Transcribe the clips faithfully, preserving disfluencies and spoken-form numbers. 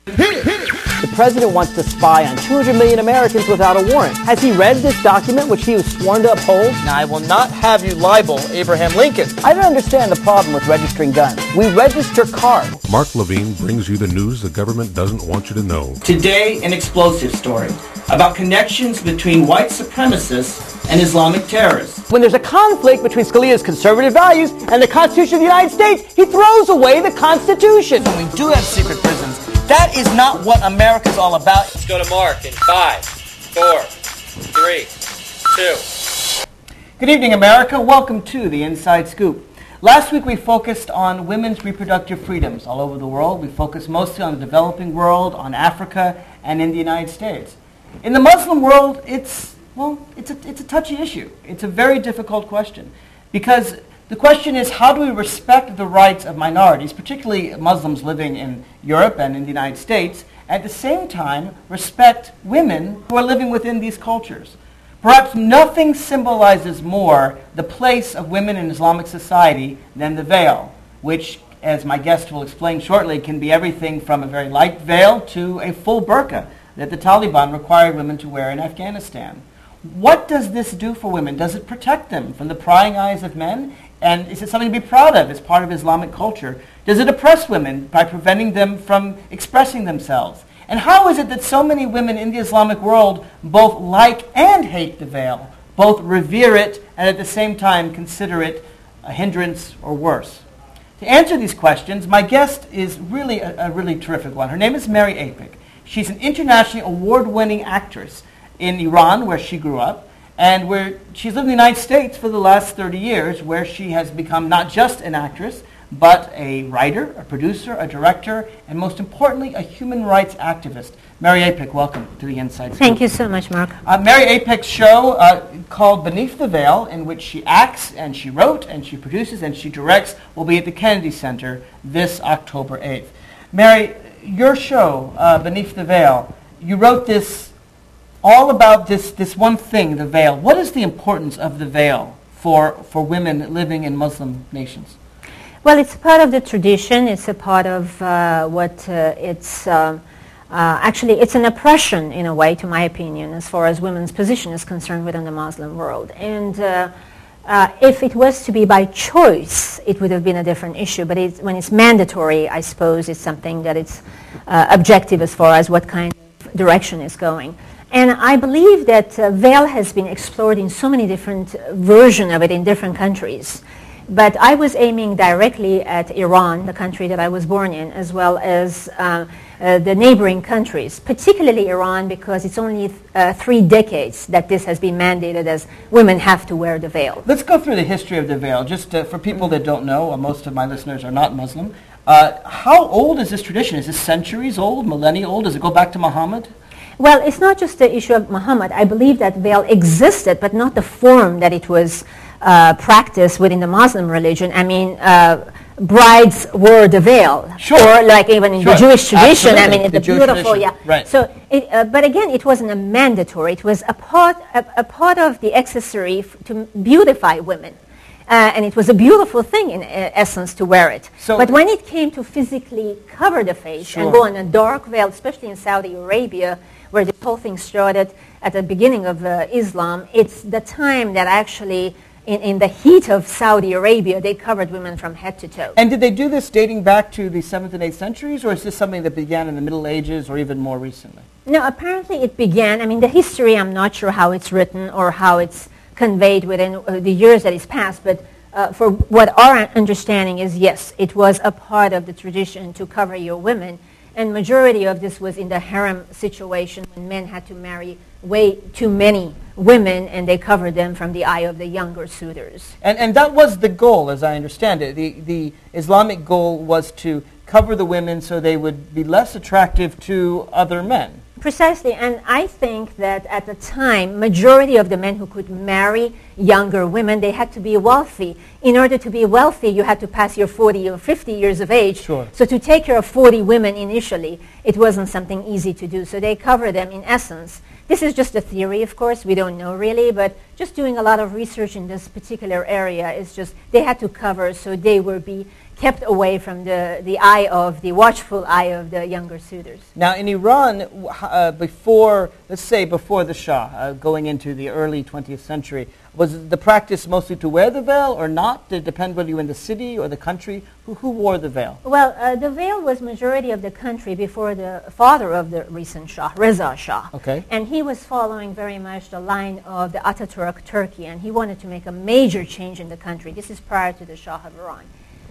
The president wants to spy on two hundred million Americans without a warrant. Has he read this document, which he was sworn to uphold? Now, I will not have you libel Abraham Lincoln. I don't understand the problem with registering guns. We register cars. Mark Levine brings you the news the government doesn't want you to know. Today, an explosive story about connections between white supremacists and Islamic terrorists. When there's a conflict between Scalia's conservative values and the Constitution of the United States, he throws away the Constitution. When we do have secret prisons, that is not what America's all about. Let's go to Mark in five, four, three, two. Good evening, America. Welcome to the Inside Scoop. Last week we focused on women's reproductive freedoms all over the world. We focused mostly on the developing world, on Africa, and in the United States. In the Muslim world, it's, well, it's a, it's a touchy issue. It's a very difficult question because the question is, how do we respect the rights of minorities, particularly Muslims living in Europe and in the United States, at the same time respect women who are living within these cultures? Perhaps nothing symbolizes more the place of women in Islamic society than the veil, which, as my guest will explain shortly, can be everything from a very light veil to a full burqa that the Taliban required women to wear in Afghanistan. What does this do for women? Does it protect them from the prying eyes of men? And is it something to be proud of as part of Islamic culture? Does it oppress women by preventing them from expressing themselves? And how is it that so many women in the Islamic world both like and hate the veil, both revere it and at the same time consider it a hindrance or worse? To answer these questions, my guest is really a, a really terrific one. Her name is Mary Apig. She's an internationally award-winning actress in Iran, where she grew up, and where she's lived in the United States for the last thirty years, where she has become not just an actress, but a writer, a producer, a director, and most importantly, a human rights activist. Mary Apig, welcome to the Inside Scoop. Thank you so much, Mark. Uh, Mary Apig's show uh, called Beneath the Veil, in which she acts and she wrote and she produces and she directs, will be at the Kennedy Center this October eighth. Mary, your show, uh, Beneath the Veil, you wrote this all about this, this one thing, the veil. What is the importance of the veil for, for women living in Muslim nations? Well, it's part of the tradition. It's a part of uh, what uh, it's um, uh, actually, it's an oppression in a way, to my opinion, as far as women's position is concerned within the Muslim world. And uh, uh, if it was to be by choice, it would have been a different issue. But it's, when it's mandatory, I suppose it's something that it's uh, objective as far as what kind of direction is going. And I believe that uh, veil has been explored in so many different uh, versions of it in different countries. But I was aiming directly at Iran, the country that I was born in, as well as uh, uh, the neighboring countries, particularly Iran, because it's only th uh, three decades that this has been mandated as women have to wear the veil. Let's go through the history of the veil, just uh, for people that don't know. Uh, most of my listeners are not Muslim. Uh, how old is this tradition? Is this centuries old, millennia old? Does it go back to Muhammad? Well, it's not just the issue of Muhammad. I believe that veil existed, but not the form that it was uh, practiced within the Muslim religion. I mean, uh, brides wore the veil. Sure. Or like even in sure. the Jewish tradition, Absolutely. I mean, it's the the beautiful, tradition. yeah. Right. So, it, uh, but again, it wasn't a mandatory. It was a part, a, a part of the accessory f to beautify women. Uh, and it was a beautiful thing, in uh, essence, to wear it. So but when it came to physically cover the face sure. and go in a dark veil, especially in Saudi Arabia, where the whole thing started at the beginning of uh, Islam, it's the time that actually, in, in the heat of Saudi Arabia, they covered women from head to toe. And did they do this dating back to the seventh and eighth centuries, or is this something that began in the Middle Ages or even more recently? No, apparently it began, I mean, the history, I'm not sure how it's written or how it's conveyed within uh, the years that it's passed, but uh, for what our understanding is, yes, it was a part of the tradition to cover your women. And majority of this was in the harem situation when men had to marry way too many women and they covered them from the eye of the younger suitors. And, and that was the goal, as I understand it. The, the Islamic goal was to cover the women so they would be less attractive to other men. Precisely, and I think that at the time, majority of the men who could marry younger women, they had to be wealthy. In order to be wealthy, you had to pass your forty or fifty years of age. Sure. So to take care of forty women initially, it wasn't something easy to do. So they cover them in essence. This is just a theory, of course. We don't know really, but just doing a lot of research in this particular area is just they had to cover so they would be kept away from the, the eye of, the watchful eye of the younger suitors. Now, in Iran, w- h- uh, before, let's say before the Shah, uh, going into the early twentieth century, was the practice mostly to wear the veil or not? Did it depend whether you were in the city or the country? Who, who wore the veil? Well, uh, the veil was majority of the country before the father of the recent Shah, Reza Shah. Okay. And he was following very much the line of the Ataturk Turkey, and he wanted to make a major change in the country. This is prior to the Shah of Iran.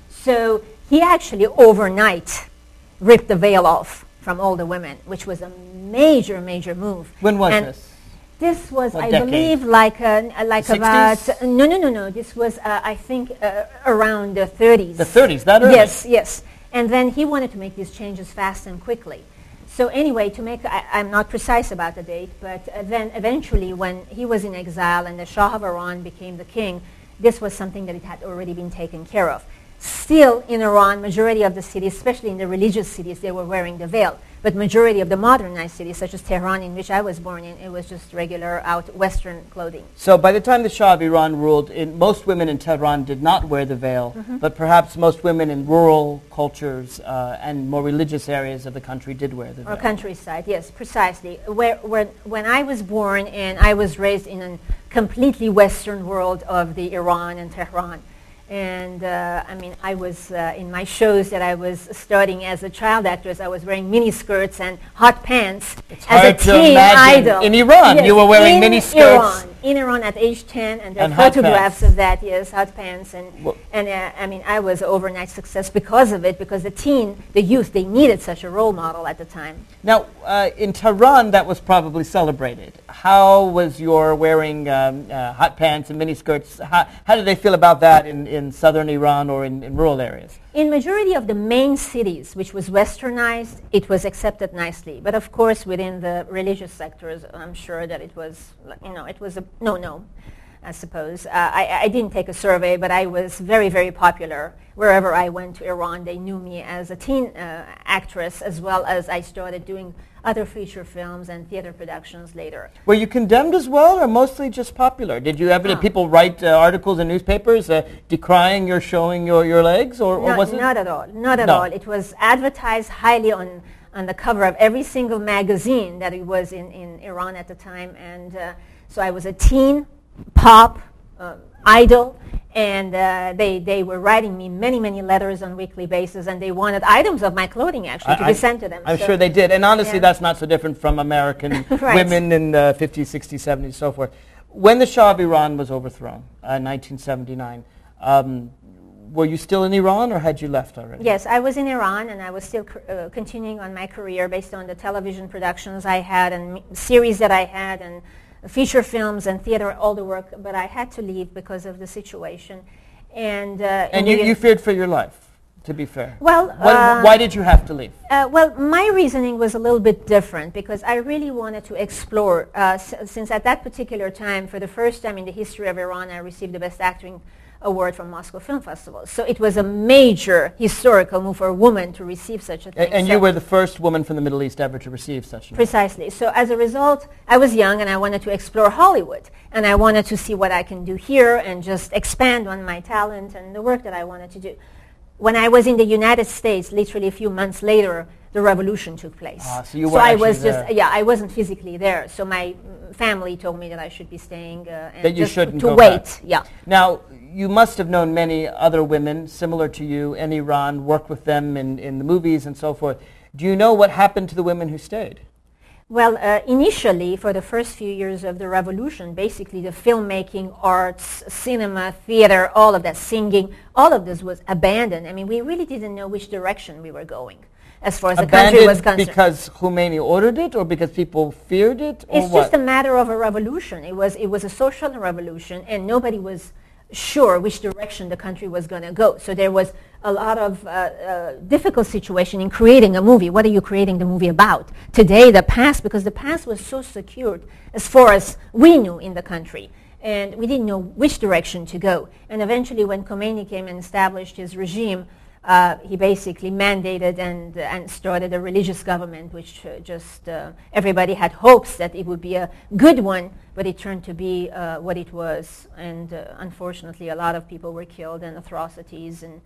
So he actually overnight ripped the veil off from all the women, which was a major, major move. When was and this? This was, What I decade? believe, like uh, like The about sixties? uh, no, no, no, no. This was, uh, I think, uh, around the thirties. The thirties, that early? Yes, yes. And then he wanted to make these changes fast and quickly. So anyway, to make, I, I'm not precise about the date, but uh, then eventually, when he was in exile and the Shah of Iran became the king, this was something that it had already been taken care of. Still, in Iran, majority of the cities, especially in the religious cities, they were wearing the veil. But majority of the modernized cities, such as Tehran, in which I was born in, it was just regular out Western clothing. So by the time the Shah of Iran ruled, in, most women in Tehran did not wear the veil, Mm-hmm. but perhaps most women in rural cultures uh, and more religious areas of the country did wear the veil. Or countryside, yes, precisely. Where, where, when I was born and I was raised in a completely Western world of the Iran and Tehran, and uh, I mean, I was uh, in my shows that I was starting as a child actress. I was wearing mini skirts and hot pants It's as hard a to teen imagine. idol. In Iran, Yes, you were wearing in mini skirts. Iran, in Iran at age ten, and there are And hot photographs pants. of that. Yes, hot pants, and Well- and uh, I mean, I was overnight success because of it. Because the teen, the youth, they needed such a role model at the time. Now, uh, in Tehran, that was probably celebrated. How was your wearing um, uh, hot pants and miniskirts? How, how did they feel about that in, in southern Iran or in, in rural areas? In majority of the main cities, which was westernized, it was accepted nicely. But of course, within the religious sectors, I'm sure that it was, you know, it was a no-no, I suppose. Uh, I, I didn't take a survey, but I was very, very popular. Wherever I went to Iran, they knew me as a teen uh, actress, as well as I started doing other feature films and theater productions later. Were you condemned as well, or mostly just popular? Did you ever, did Oh. people write uh, articles in newspapers uh, decrying your showing your, your legs, or, or Not, was it? not at all. Not at No. all. It was advertised highly on, on the cover of every single magazine that it was in, in Iran at the time. And uh, so I was a teen pop uh, idol. And uh, they, they were writing me many, many letters on a weekly basis. And they wanted items of my clothing, actually, to I- be sent to them. I'm So- sure they did. And honestly, Yeah. that's not so different from American Right. women in the fifties, sixties, seventies, so forth. When the Shah of Iran was overthrown uh, in nineteen seventy-nine, um, were you still in Iran or had you left already? Yes, I was in Iran, and I was still c- uh, continuing on my career based on the television productions I had and m- series that I had and feature films and theater, all the work. But I had to leave because of the situation. And, uh, And in you, the- you feared for your life, to be fair. Well, What- uh, why did you have to leave? Uh, well, my reasoning was a little bit different because I really wanted to explore, uh, s- since at that particular time, for the first time in the history of Iran, I received the Best Acting Award from Moscow Film Festival. So it was a major historical move for a woman to receive such a A- thing. and So- you were the first woman from the Middle East ever to receive such an award. Precisely. So as a result, I was young and I wanted to explore Hollywood. And I wanted to see what I can do here and just expand on my talent and the work that I wanted to do. When I was in the United States, literally a few months later, the revolution took place. Ah, so you so were I actually was just, there. yeah, I wasn't physically there. So my mm, family told me that I should be staying uh, and That you just shouldn't to go wait. back. Yeah. Now, you must have known many other women similar to you in Iran, worked with them in, in the movies and so forth. Do you know what happened to the women who stayed? Well, uh, initially, for the first few years of the revolution, basically the filmmaking, arts, cinema, theater, all of that, singing, all of this was abandoned. I mean, we really didn't know which direction we were going as far as the country was Abandoned concerned. because Khomeini ordered it, or because people feared it, or It's what? just a matter of a revolution. It was, it was a social revolution, and nobody was sure which direction the country was going to go. So there was a lot of uh, uh, difficult situation in creating a movie. What are you creating the movie about? Today, the past, because the past was so secured as far as we knew in the country. And we didn't know which direction to go. And eventually, when Khomeini came and established his regime, uh, he basically mandated and, uh, and started a religious government, which uh, just uh, everybody had hopes that it would be a good one, but it turned to be uh, what it was. And uh, unfortunately, a lot of people were killed and atrocities. And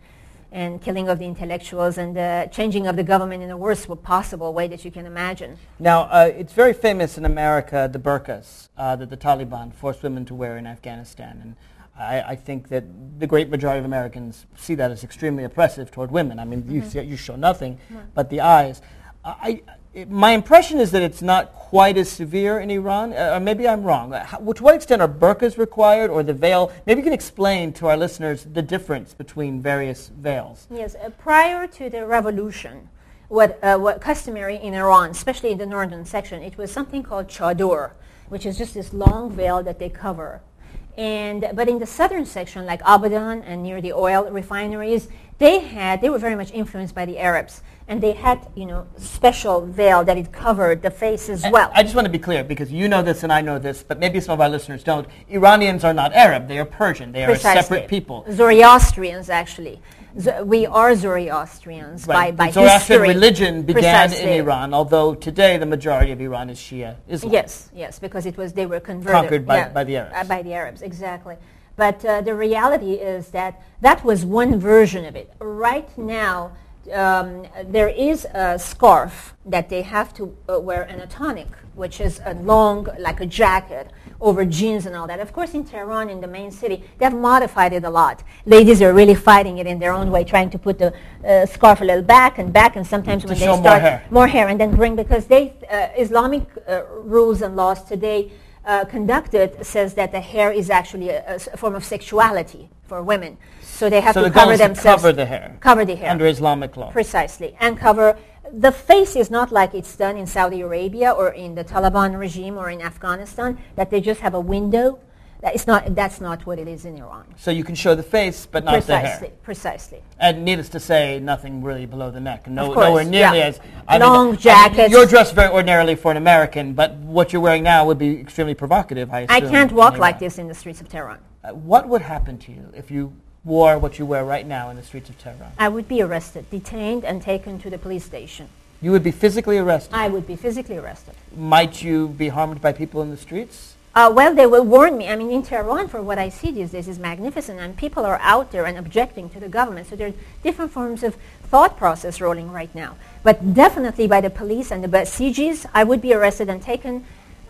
and killing of the intellectuals and the changing of the government in the worst possible way that you can imagine. Now, uh, it's very famous in America, the burqas uh, that the Taliban forced women to wear in Afghanistan. And I, I think that the great majority of Americans see that as extremely oppressive toward women. I mean, mm-hmm. you, see, you show nothing mm-hmm. but the eyes. Uh, I, it, my impression is that it's not quite as severe in Iran, uh, or maybe I'm wrong. How, to what extent are burqas required, or the veil? Maybe you can explain to our listeners the difference between various veils. Yes, uh, prior to the revolution, what, uh, what customary in Iran, especially in the northern section, it was something called chador, which is just this long veil that they cover. And, but in the southern section, like Abadan and near the oil refineries, they had, they were very much influenced by the Arabs. And they had, you know, special veil that it covered the face as well. I just want to be clear, because you know this and I know this, but maybe some of our listeners don't. Iranians are not Arab. They are Persian. They Precisely. are a separate people. Zoroastrians, actually. Z- we are Zoroastrians right. by, by Zoroastrian history. religion began Precisely. in Iran, although today the majority of Iran is Shia Islam. Yes, yes, because it was, they were converted. Conquered by, yeah, by the Arabs. Uh, by the Arabs, exactly. But uh, the reality is that that was one version of it. Right now, Um, there is a scarf that they have to uh, wear, an atonic, which is a long, like a jacket, over jeans and all that. Of course, in Tehran, in the main city, they have modified it a lot. Ladies are really fighting it in their own way, trying to put the uh, scarf a little back and back, and sometimes to when show they more start hair. more hair, and then bring, because they uh, Islamic uh, rules and laws today uh, conducted says that the hair is actually a, a form of sexuality for women. So they have so to the cover goal is themselves. To cover the hair. Cover the hair. Under Islamic law. Precisely. And cover the face is not like it's done in Saudi Arabia or in the Taliban regime or in Afghanistan, that they just have a window. That is not, that's not what it is in Iran. So you can show the face, but not precisely, the hair. Precisely. And needless to say, nothing really below the neck. No, of course, nowhere nearly yeah. as... I long mean, jackets. I mean, you're dressed very ordinarily for an American, but what you're wearing now would be extremely provocative, I assume. I can't walk like this in the streets of Tehran. Uh, what would happen to you if you wore what you wear right now in the streets of Tehran? I would be arrested, detained, and taken to the police station. You would be physically arrested? I would be physically arrested. Might you be harmed by people in the streets? Uh, well, they will warn me. I mean, in Tehran, for what I see these days, is magnificent, and people are out there and objecting to the government. So there are different forms of thought process rolling right now. But definitely by the police and the Basijis, I would be arrested and taken,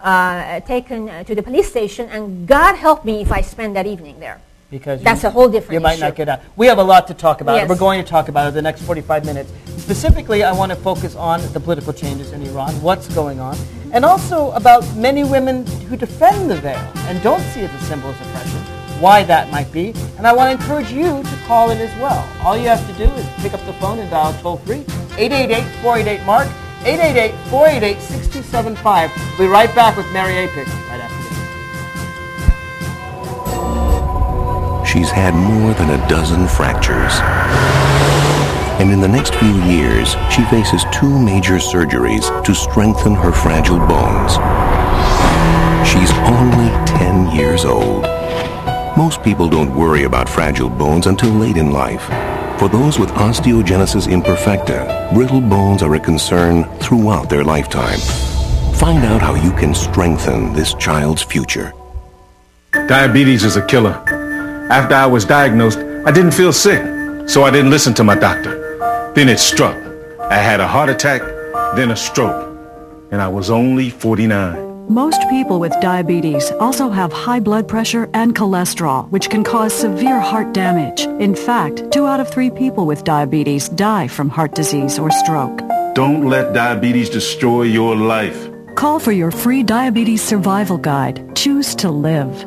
uh, taken uh, to the police station, and God help me if I spend that evening there. Because that's you, a whole different You might issue. not get out. We have a lot to talk about. Yes. We're going to talk about it the next forty-five minutes. Specifically, I want to focus on the political changes in Iran, what's going on, and also about many women who defend the veil and don't see it as a symbol of oppression, why that might be. And I want to encourage you to call in as well. All you have to do is pick up the phone and dial toll-free, eight eight eight, four eight eight, MARK, eight eight eight, four eight eight, six two seven five. We'll be right back with Mary Apic right after this. She's had more than a dozen fractures. And in the next few years, she faces two major surgeries to strengthen her fragile bones. She's only ten years old. Most people don't worry about fragile bones until late in life. For those with osteogenesis imperfecta, brittle bones are a concern throughout their lifetime. Find out how you can strengthen this child's future. Diabetes is a killer. After I was diagnosed, I didn't feel sick, so I didn't listen to my doctor. Then it struck. I had a heart attack, then a stroke, and I was only forty-nine. Most people with diabetes also have high blood pressure and cholesterol, which can cause severe heart damage. In fact, two out of three people with diabetes die from heart disease or stroke. Don't let diabetes destroy your life. Call for your free diabetes survival guide. Choose to live.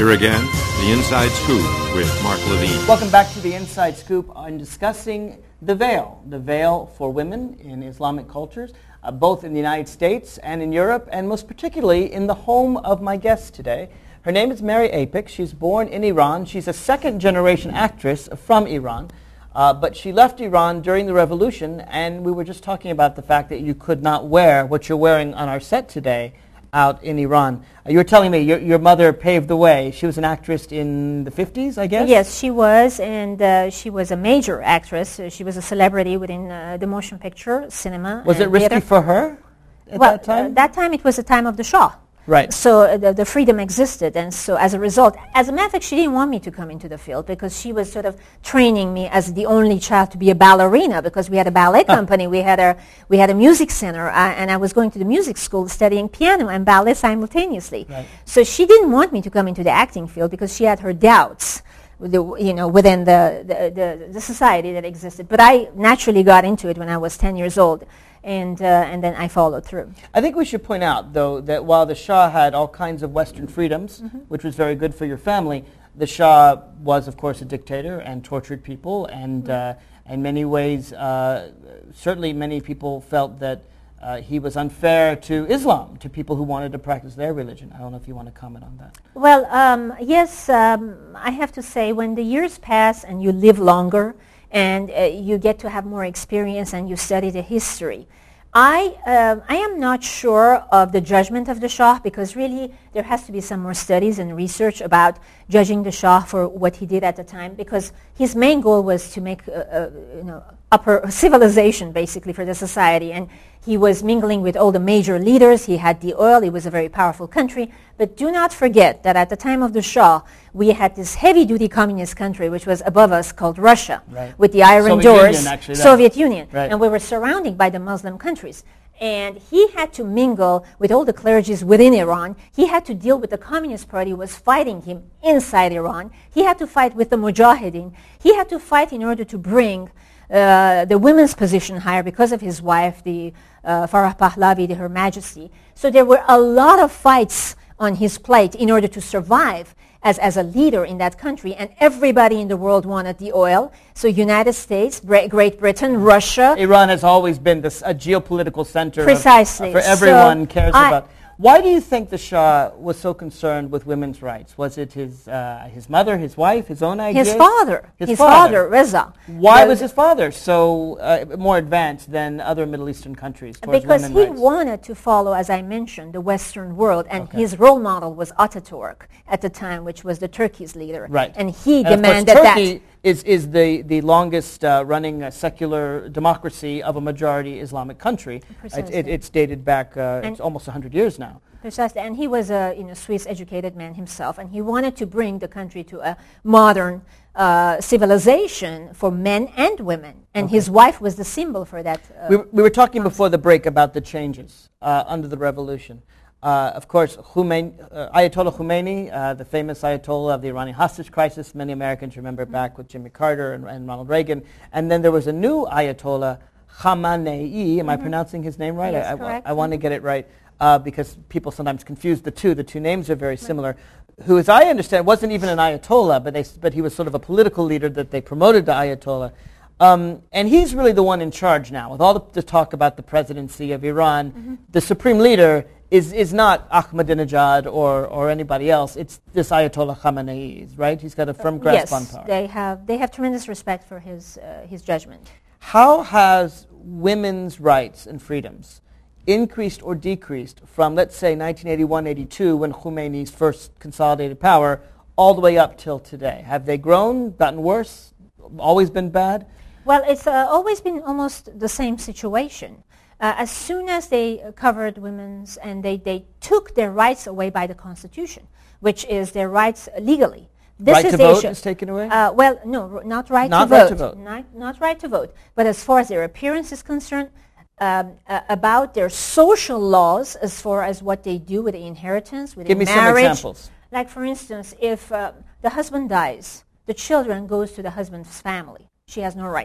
Here again, the Inside Scoop with Mark Levine. Welcome back to the Inside Scoop on discussing the veil, the veil for women in Islamic cultures, uh, both in the United States and in Europe, and most particularly in the home of my guest today. Her name is Mary Apik. She's born in Iran. She's a second-generation actress from Iran, uh, but she left Iran during the revolution, and we were just talking about the fact that you could not wear what you're wearing on our set today out in Iran. Uh, you were telling me your, your mother paved the way. She was an actress in the fifties, I guess? Yes, she was, and uh, she was a major actress. Uh, she was a celebrity within uh, the motion picture, cinema. Was it risky theater. for her at well, that time? Uh, that time it was the time of the Shah. Right. So uh, the, the freedom existed, and so as a result, as a matter of fact, she didn't want me to come into the field because she was sort of training me as the only child to be a ballerina, because we had a ballet company, we had a we had a music center, uh, and I was going to the music school studying piano and ballet simultaneously. Right. So she didn't want me to come into the acting field because she had her doubts, with the, you know, within the the, the the society that existed. But I naturally got into it when I was ten years old. And, uh, and then I followed through. I think we should point out, though, that while the Shah had all kinds of Western freedoms, mm-hmm. which was very good for your family, the Shah was, of course, a dictator and tortured people. And mm-hmm. uh, in many ways, uh, certainly many people felt that uh, he was unfair to Islam, to people who wanted to practice their religion. I don't know if you want to comment on that. Well, um, yes, um, I have to say, when the years pass and you live longer, and uh, you get to have more experience and you study the history. I, uh, I am not sure of the judgment of the Shah, because really there has to be some more studies and research about judging the Shah for what he did at the time, because his main goal was to make uh, uh, you know, upper civilization basically for the society, and he was mingling with all the major leaders. He had the oil. It was a very powerful country. But do not forget that at the time of the Shah, we had this heavy-duty communist country which was above us called Russia, right. with the iron Soviet doors, Union, actually, Soviet Union, right. and we were surrounded by the Muslim countries. And he had to mingle with all the clergies within Iran. He had to deal with the Communist Party who was fighting him inside Iran. He had to fight with the Mujahideen. He had to fight in order to bring uh, the women's position higher because of his wife, the uh, Farah Pahlavi, the Her Majesty. So there were a lot of fights on his plate in order to survive as, as a leader in that country, and everybody in the world wanted the oil. So United States, Bra- Great Britain, Russia. Iran has always been this, a geopolitical center Precisely. Of, uh, for everyone so cares I about. Why do you think the Shah was so concerned with women's rights? Was it his uh, his mother, his wife, his own ideas? His father. His, his father. father, Reza. Why the, was his father so uh, more advanced than other Middle Eastern countries towards because women's he rights? wanted to follow, as I mentioned, the Western world, and Okay. his role model was Ataturk at the time, which was the Turkey's leader. Right. And he and demanded of course, Turkey that. is is the the longest uh, running uh, secular democracy of a majority Islamic country. Precisely. It, it, it's dated back uh, And it's almost one hundred years now. Precisely, and he was a you know Swiss-educated man himself, and he wanted to bring the country to a modern uh, civilization for men and women, and Okay. his wife was the symbol for that. Uh, We, we were talking before the break about the changes uh, under the revolution. Uh, of course, Khomeini, uh, Ayatollah Khomeini, uh, the famous Ayatollah of the Iranian hostage crisis, many Americans remember back with Jimmy Carter and, and Ronald Reagan. And then there was a new Ayatollah, Khamenei. Am I pronouncing his name right? Yes, I, I, correct. I want to get it right uh, because people sometimes confuse the two. The two names are very similar. Who, as I understand, wasn't even an Ayatollah, but, they, but he was sort of a political leader that they promoted to Ayatollah. Um, and he's really the one in charge now. With all the, the talk about the presidency of Iran, mm-hmm. the supreme leader is, is not Ahmadinejad or, or anybody else. It's this Ayatollah Khamenei, right? He's got a firm grasp yes, on power. they have they have tremendous respect for his uh, his judgment. How has women's rights and freedoms increased or decreased from, let's say, nineteen eighty-one eighty-two, when Khomeini's first consolidated power, all the way up till today? Have they grown, gotten worse, always been bad? Well, it's uh, always been almost the same situation. Uh, as soon as they uh, covered women's and they, they took their rights away by the Constitution, which is their rights legally. This right is to the vote issue. is taken away? Uh, well, no, r- not right, Not to, right vote. to vote. Not, not right to vote. But as far as their appearance is concerned, um, uh, about their social laws as far as what they do with the inheritance, with Give the me marriage. some examples. Like, for instance, if uh, the husband dies, the children goes to the husband's family. She has no rights.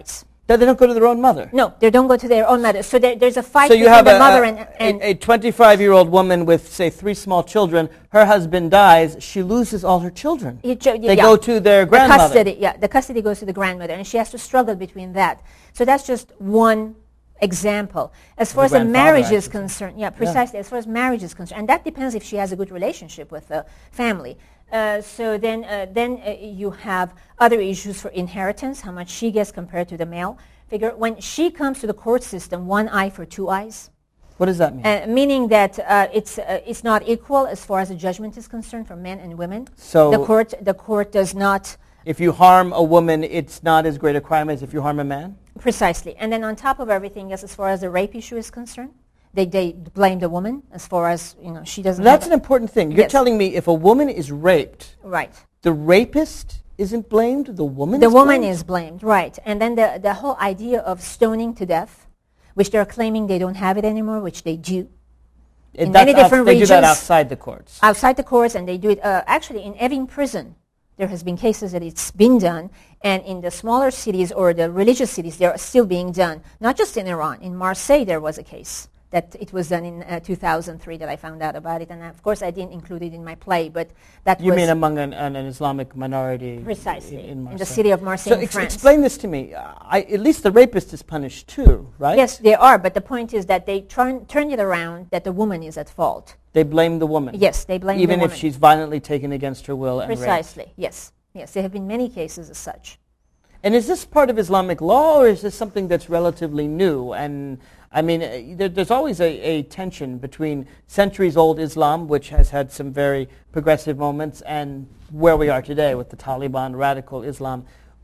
That they don't go to their own mother. No, they don't go to their own mother. So there, there's a fight So you between have the a, mother a, and, and a twenty-five-year-old woman with, say, three small children. Her husband dies. She loses all her children. You ju- They yeah. go to their the grandmother. custody. Yeah, the custody goes to the grandmother, and she has to struggle between that. So that's just one example. As far as the grandfather, marriage I is should say. concerned, yeah, precisely. As far as marriage is concerned, and that depends if she has a good relationship with the family. Uh, so then, uh, then uh, you have other issues for inheritance, how much she gets compared to the male figure. When she comes to the court system, one eye for two eyes. What does that mean? Uh, meaning that uh, it's uh, it's not equal as far as the judgment is concerned for men and women. So the court the court does not. If you harm a woman, it's not as great a crime as if you harm a man? Precisely. And then on top of everything else, as far as the rape issue is concerned, they, they blame the woman as far as, you know, she doesn't That's have an important thing. You're Yes. telling me if a woman is raped, right. the rapist isn't blamed, the woman The is woman blamed? is blamed, right. And then the, the whole idea of stoning to death, which they're claiming they don't have it anymore, which they do. It- in that's many outs- different they regions. do that outside the courts. Outside the courts, and they do it uh, actually in Evin prison. There has been cases that it's been done, and in the smaller cities or the religious cities, they're still being done. Not just in Iran. In Marseille, there was a case that it was done in uh, two thousand three that I found out about it, and of course I didn't include it in my play, but that You was mean among an, an, an Islamic minority precisely in, in in Marseille? the city of Marseille, So in ex- France. explain this to me. Uh, I, at least the rapist is punished too, right? Yes, they are, but the point is that they turn turn it around that the woman is at fault. They blame the woman. Yes, they blame Even the if woman. she's violently taken against her will and raped. Precisely, yes. Yes, there have been many cases as such. And is this part of Islamic law, or is this something that's relatively new? And I mean, uh, there, there's always a, a tension between centuries-old Islam, which has had some very progressive moments, and where we are today with the Taliban, radical Islam.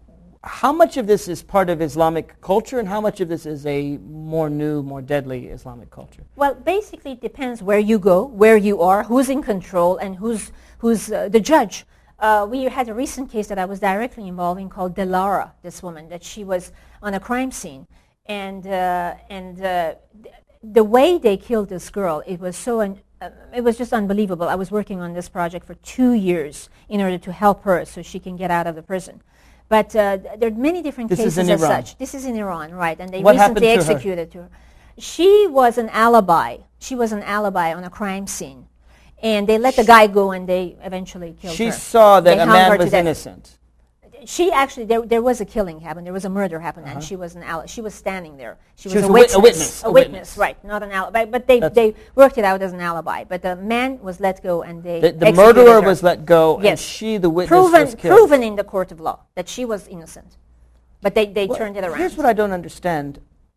How much of this is part of Islamic culture, and how much of this is a more new, more deadly Islamic culture? Well, basically, it depends where you go, where you are, who's in control, and who's who's uh, the judge. Uh, we had a recent case that I was directly involved in called Delara, this woman, that she was on a crime scene. And, uh, and uh, th- the way they killed this girl, it was so, un- uh, it was just unbelievable. I was working on this project for two years in order to help her so she can get out of the prison. But uh, th- there are many different This is cases in as Iran. such. This is in Iran, right. And they What happened recently to her? executed her. She was an alibi. She was an alibi on a crime scene. And they let the guy go, and they eventually killed She her. saw that They a hung her man to was death. innocent. She actually, there, there was a killing happen. There was a murder happen, and she was an ally. She was standing there. She, She was, was a, a wit- witness, a witness, A, a witness, witness. right? Not an alibi. But they, That's- they worked it out as an alibi. But the man was let go, and they The, the executed murderer her. was let go, and Yes. she, the witness, proven, was killed. proven in the court of law that she was innocent. But they, they Well, turned it around. Here's what I don't understand.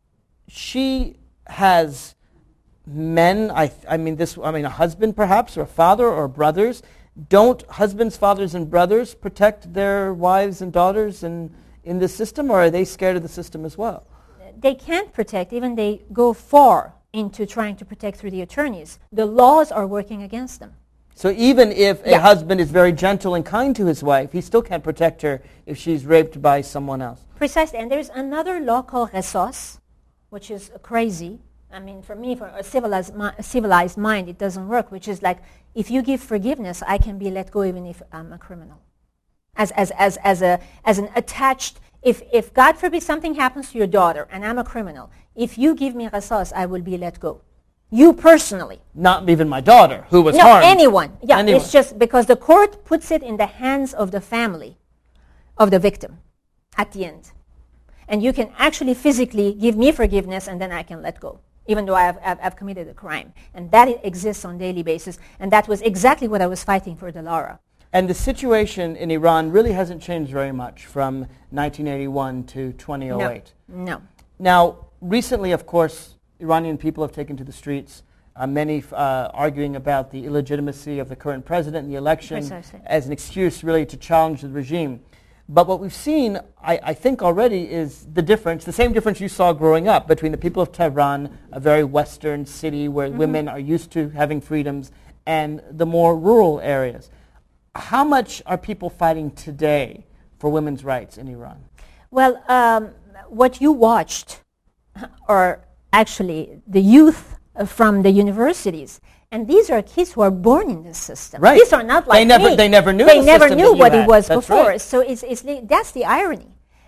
She has men, I, th- I mean, this, I mean, a husband perhaps, or a father, or brothers. Don't husbands, fathers, and brothers protect their wives and daughters in, in the system, or are they scared of the system as well? They can't protect, even they go far into trying to protect through the attorneys. The laws are working against them. So even if a Yeah. husband is very gentle and kind to his wife, he still can't protect her if she's raped by someone else. Precisely. And there's another law called Qisas, which is crazy. I mean, for me, for a civilized, mi- a civilized mind, it doesn't work, which is like, if you give forgiveness, I can be let go even if I'm a criminal. As, as, as, as, a, as an attached, if, if God forbid something happens to your daughter and I'm a criminal, if you give me Qisas, I will be let go. You personally. Not even my daughter, who was No, harmed. anyone. Yeah, Anyone. it's just because the court puts it in the hands of the family of the victim at the end. And you can actually physically give me forgiveness, and then I can let go, even though I have, I've, I've committed a crime. And that i- exists on a daily basis. And that was exactly what I was fighting for Delara. And the situation in Iran really hasn't changed very much from nineteen eighty-one to twenty oh eight. No. No. Now, recently, of course, Iranian people have taken to the streets, uh, many uh, arguing about the illegitimacy of the current president and the election Precisely. as an excuse really to challenge the regime. But what we've seen, I, I think already, is the difference, the same difference you saw growing up between the people of Tehran, a very Western city where Mm-hmm. women are used to having freedoms, and the more rural areas. How much are people fighting today for women's rights in Iran? Well, um, what you watched are actually the youth uh, from the universities. And these are kids who are born in this system. Right. These are not like They never- me. they never knew They the never system knew that you what it had. was That's before. right. So it's, it's li- that's the irony.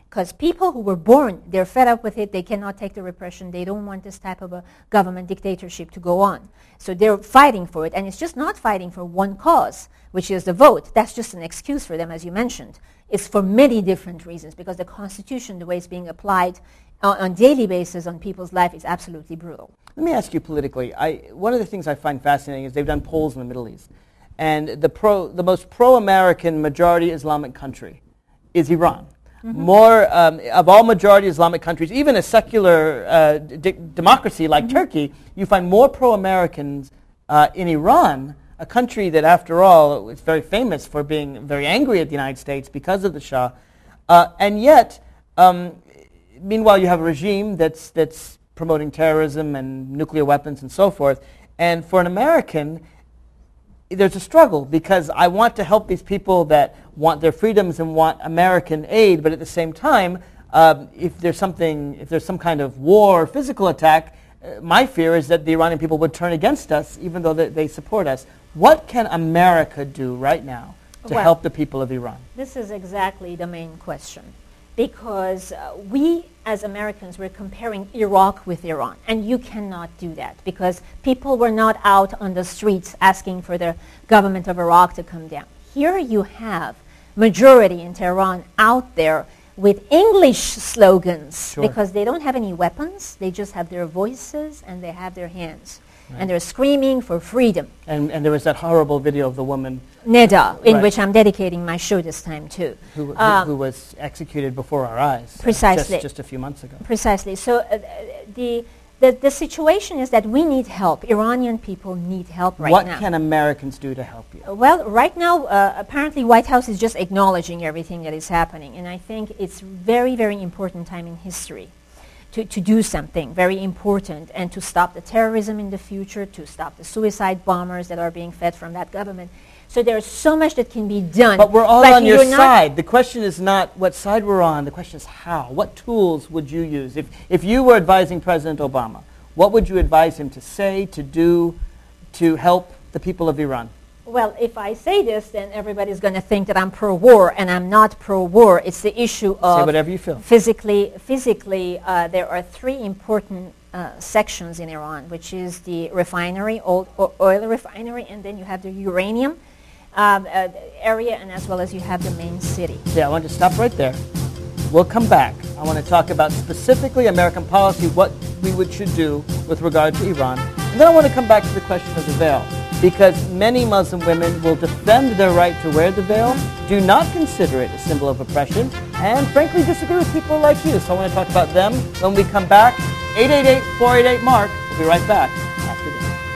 Because people who were born, they're fed up with it, they cannot take the repression, they don't want this type of a government dictatorship to go on. So they're fighting for it, and it's just not fighting for one cause, which is the vote. That's just an excuse for them, as you mentioned. It's for many different reasons, because the Constitution, the way it's being applied on, on daily basis on people's life is absolutely brutal. Let me ask you politically. I, one of the things I find fascinating is they've done polls in the Middle East, and the, pro, the most pro-American majority Islamic country is Iran. Mm-hmm. More um, of all majority Islamic countries, even a secular uh, d- democracy like mm-hmm. Turkey, you find more pro-Americans uh, in Iran, a country that, after all, is very famous for being very angry at the United States because of the Shah. Uh, and yet, um, meanwhile, you have a regime that's that's promoting terrorism and nuclear weapons and so forth. And for an American, there's a struggle, because I want to help these people that want their freedoms and want American aid, but at the same time, um, if there's something, if there's some kind of war or physical attack, uh, my fear is that the Iranian people would turn against us, even though they, they support us. What can America do right now to well, help the people of Iran? This is exactly the main question, because uh, we as Americans were comparing Iraq with Iran, and you cannot do that, because people were not out on the streets asking for the government of Iraq to come down. Here you have majority in Tehran out there with English slogans, sure. because they don't have any weapons, they just have their voices and they have their hands. Right. And they're screaming for freedom. And, and there was that horrible video of the woman, Neda, in right. which I'm dedicating my show this time too. Who, who, um, who was executed before our eyes. Precisely. Just, just a few months ago. Precisely. So uh, the, the the situation is that we need help. Iranian people need help right what now. What can Americans do to help you? Uh, well, right now, uh, apparently White House is just acknowledging everything that is happening. And I think it's very, very important time in history to, to do something very important, and to stop the terrorism in the future, to stop the suicide bombers that are being fed from that government. So there's so much that can be done. But we're all but on your not side. The question is not what side we're on. The question is how. What tools would you use? If, if you were advising President Obama, what would you advise him to say, to do, to help the people of Iran? Well, if I say this, then everybody's going to think that I'm pro-war, and I'm not pro-war. It's the issue of say whatever you feel. Physically, physically, uh, there are three important uh, sections in Iran, which is the refinery, old o- oil refinery, and then you have the uranium um, uh, area, and as well as you have the main city. Yeah, I want to stop right there. We'll come back. I want to talk about specifically American policy, what we would should do with regard to Iran. And then I want to come back to the question of the veil, because many Muslim women will defend their right to wear the veil, do not consider it a symbol of oppression, and frankly disagree with people like you. So I want to talk about them when we come back. eight eight eight, four eight eight, MARK. We'll be right back after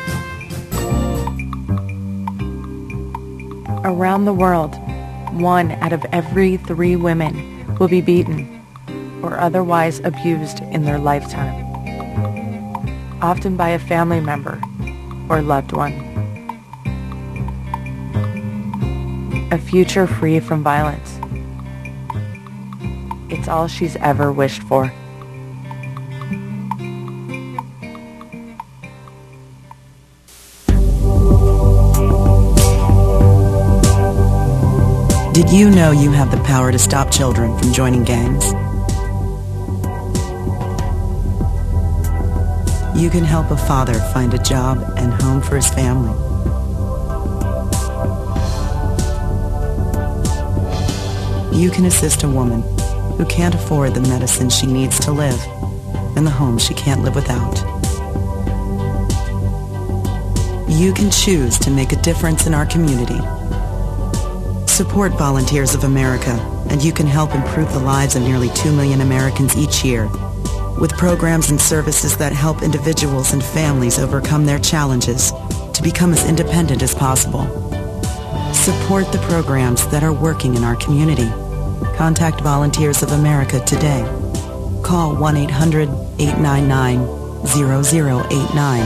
this. Around the world, one out of every three women will be beaten or otherwise abused in their lifetime, often by a family member or loved one. A future free from violence. It's all she's ever wished for. Did you know you have the power to stop children from joining gangs? You can help a father find a job and home for his family. You can assist a woman who can't afford the medicine she needs to live and the home she can't live without. You can choose to make a difference in our community. Support Volunteers of America, and you can help improve the lives of nearly two million Americans each year with programs and services that help individuals and families overcome their challenges to become as independent as possible. Support the programs that are working in our community. Contact Volunteers of America today. Call one eight hundred, eight nine nine, zero zero eight nine.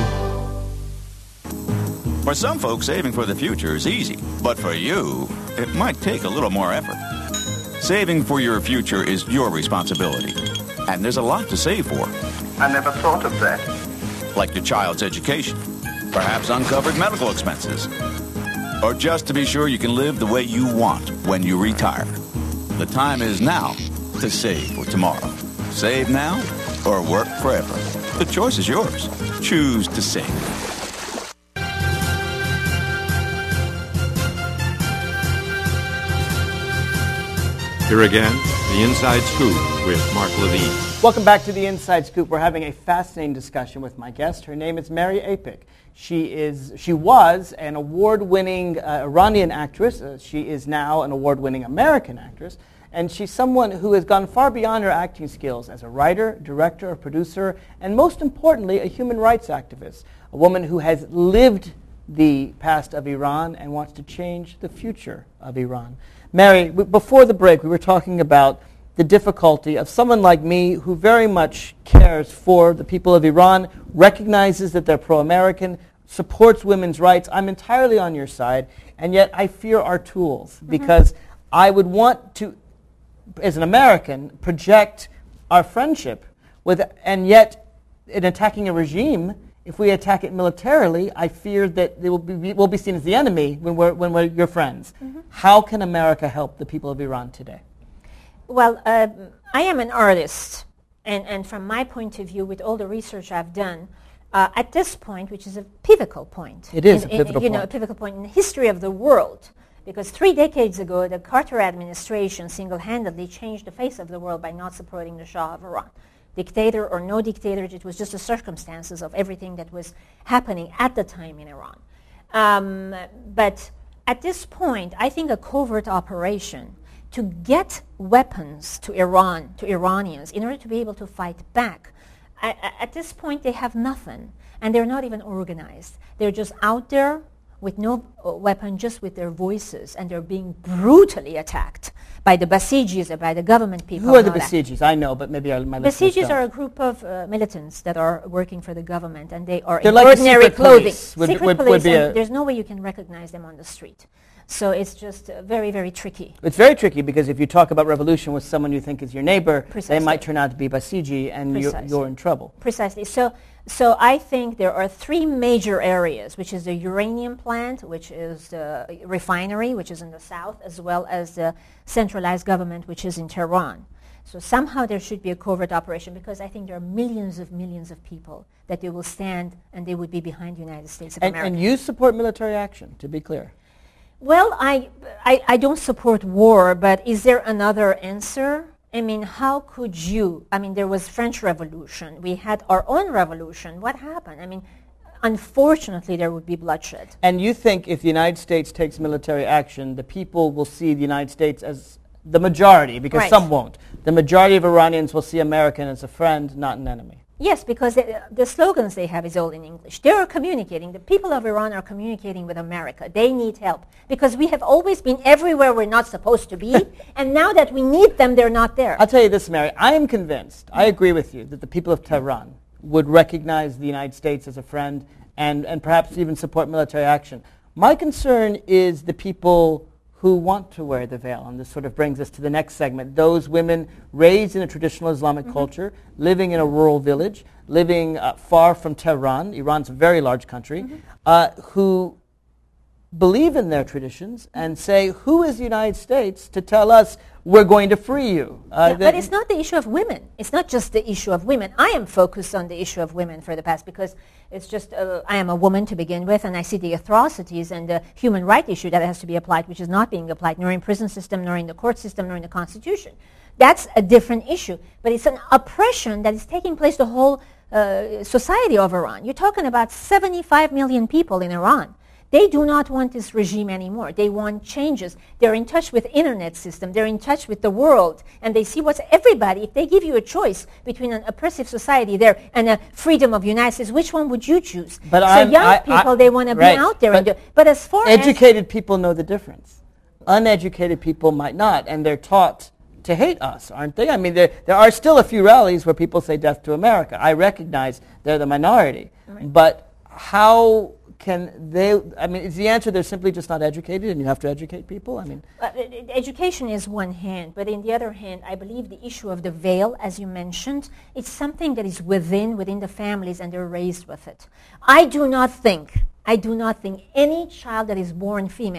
For some folks, saving for the future is easy, but for you, it might take a little more effort. Saving for your future is your responsibility, and there's a lot to save for. I never thought of that. Like your child's education, perhaps uncovered medical expenses, or just to be sure you can live the way you want when you retire. The time is now to save for tomorrow. Save now or work forever. The choice is yours. Choose to save. Here again, the Inside Scoop with Mark Levine. Welcome back to the Inside Scoop. We're having a fascinating discussion with my guest. Her name is Mary Apic. She is, she was an award-winning uh, Iranian actress. Uh, she is now an award-winning American actress. And she's someone who has gone far beyond her acting skills as a writer, director, a producer, and most importantly, a human rights activist. A woman who has lived the past of Iran and wants to change the future of Iran. Mary, w- before the break, we were talking about the difficulty of someone like me who very much cares for the people of Iran, recognizes that they're pro-American, supports women's rights. I'm entirely on your side, and yet I fear our tools mm-hmm. because I would want to, as an American, project our friendship with, and yet in attacking a regime, if we attack it militarily, I fear that they will be, we'll be seen as the enemy when we're, when we're your friends. Mm-hmm. How can America help the people of Iran today? Well, uh, I am an artist, and, and from my point of view, with all the research I've done, uh, at this point, which is a pivotal point. It is in, a pivotal in, you point. know, a pivotal point in the history of the world, because three decades ago, the Carter administration single-handedly changed the face of the world by not supporting the Shah of Iran. Dictator or no dictator, it was just the circumstances of everything that was happening at the time in Iran. Um, but at this point, I think a covert operation to get weapons to Iran, to Iranians, in order to be able to fight back. At, at this point, they have nothing, and they're not even organized. They're just out there with no uh, weapon, just with their voices, and they're being brutally attacked by the Basijis or by the government people. Who are the Basijis? I know, but maybe I, my listeners Basijis don't. are a group of uh, militants that are working for the government, and they are They're in like ordinary clothing. Police. Would, secret would, police, would be and a there's no way you can recognize them on the street. So it's just uh, very, very tricky. It's very tricky because if you talk about revolution with someone you think is your neighbor, Precisely. they might turn out to be Basiji, and you're, you're in trouble. Precisely. So, so I think there are three major areas, which is the uranium plant, which is the refinery, which is in the south, as well as the centralized government, which is in Tehran. So somehow there should be a covert operation, because I think there are millions of millions of people that they will stand and they would be behind the United States of and, America. And you support military action, to be clear. Well, I, I, I don't support war, but is there another answer? I mean, how could you? I mean, there was French Revolution. We had our own revolution. What happened? I mean, unfortunately, there would be bloodshed. And you think if the United States takes military action, the people will see the United States as the majority, because right. some won't. The majority of Iranians will see America as a friend, not an enemy. Yes, because the, the slogans they have is all in English. They are communicating. The people of Iran are communicating with America. They need help because we have always been everywhere we're not supposed to be, and now that we need them, they're not there. I'll tell you this, Mary. I am convinced, I agree with you, that the people of Tehran would recognize the United States as a friend and, and perhaps even support military action. My concern is the people who want to wear the veil, and this sort of brings us to the next segment. Those women raised in a traditional Islamic mm-hmm. culture, living in a rural village, living uh, far from Tehran, Iran's a very large country, mm-hmm. uh, who believe in their traditions and say, who is the United States to tell us we're going to free you? Uh, yeah, but it's not the issue of women. It's not just the issue of women. I am focused on the issue of women for the past because it's just, uh, I am a woman to begin with, and I see the atrocities and the human right issue that has to be applied, which is not being applied, nor in prison system, nor in the court system, nor in the Constitution. That's a different issue. But it's an oppression that is taking place the whole uh, society of Iran. You're talking about seventy-five million people in Iran. They do not want this regime anymore. They want changes. They're in touch with internet system. They're in touch with the world. And they see what's everybody. If they give you a choice between an oppressive society there and a freedom of the United States, which one would you choose? But so I'm, young I, people, I, they want to right, be out there. But and do But as far educated as people know the difference. Uneducated people might not. And they're taught to hate us, aren't they? I mean, there, there are still a few rallies where people say death to America. I recognize they're the minority. Right. But how can they, I mean, is the answer they're simply just not educated and you have to educate people? I mean, uh, education is one hand, but in the other hand, I believe the issue of the veil, as you mentioned, it's something that is within, within the families, and they're raised with it. I do not think, I do not think any child that is born female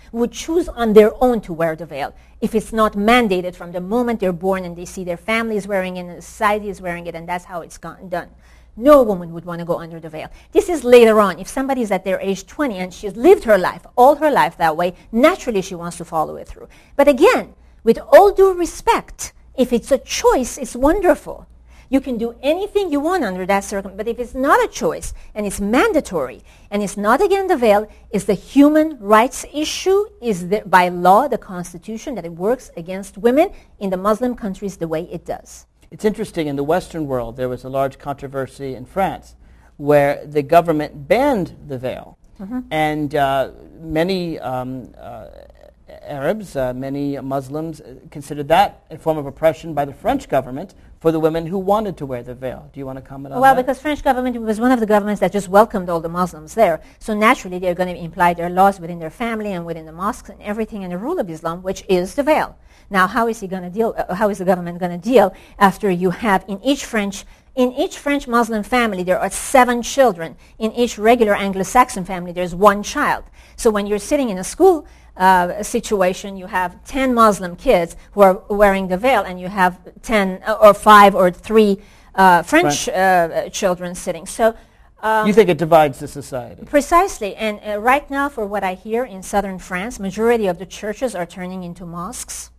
would choose on their own to wear the veil if it's not mandated from the moment they're born and they see their families wearing it and the society is wearing it, and that's how it's gotten done. No woman would want to go under the veil. This is later on. If somebody is at their age twenty and she's lived her life, all her life that way, naturally she wants to follow it through. But again, with all due respect, if it's a choice, it's wonderful. You can do anything you want under that circumstance, but if it's not a choice and it's mandatory and it's not against the veil, is the human rights issue, is the, by law, the Constitution, that it works against women in the Muslim countries the way it does. It's interesting, in the Western world, there was a large controversy in France where the government banned the veil. Mm-hmm. And uh, many um, uh, Arabs, uh, many Muslims uh, considered that a form of oppression by the French government for the women who wanted to wear the veil. Do you want to comment on well, that? Well, because French government was one of the governments that just welcomed all the Muslims there. So naturally, they're going to imply their laws within their family and within the mosques and everything in the rule of Islam, which is the veil. Now, how is he going to deal? Uh, how is the government going to deal after you have in each French in each French Muslim family there are seven children. In each regular Anglo-Saxon family, there's one child. So when you're sitting in a school uh, situation, you have ten Muslim kids who are wearing the veil, and you have ten uh, or five or three uh, French, French. Uh, children sitting. So. Um, you think it divides the society? Precisely. And uh, right now, for what I hear in southern France, majority of the churches are turning into mosques.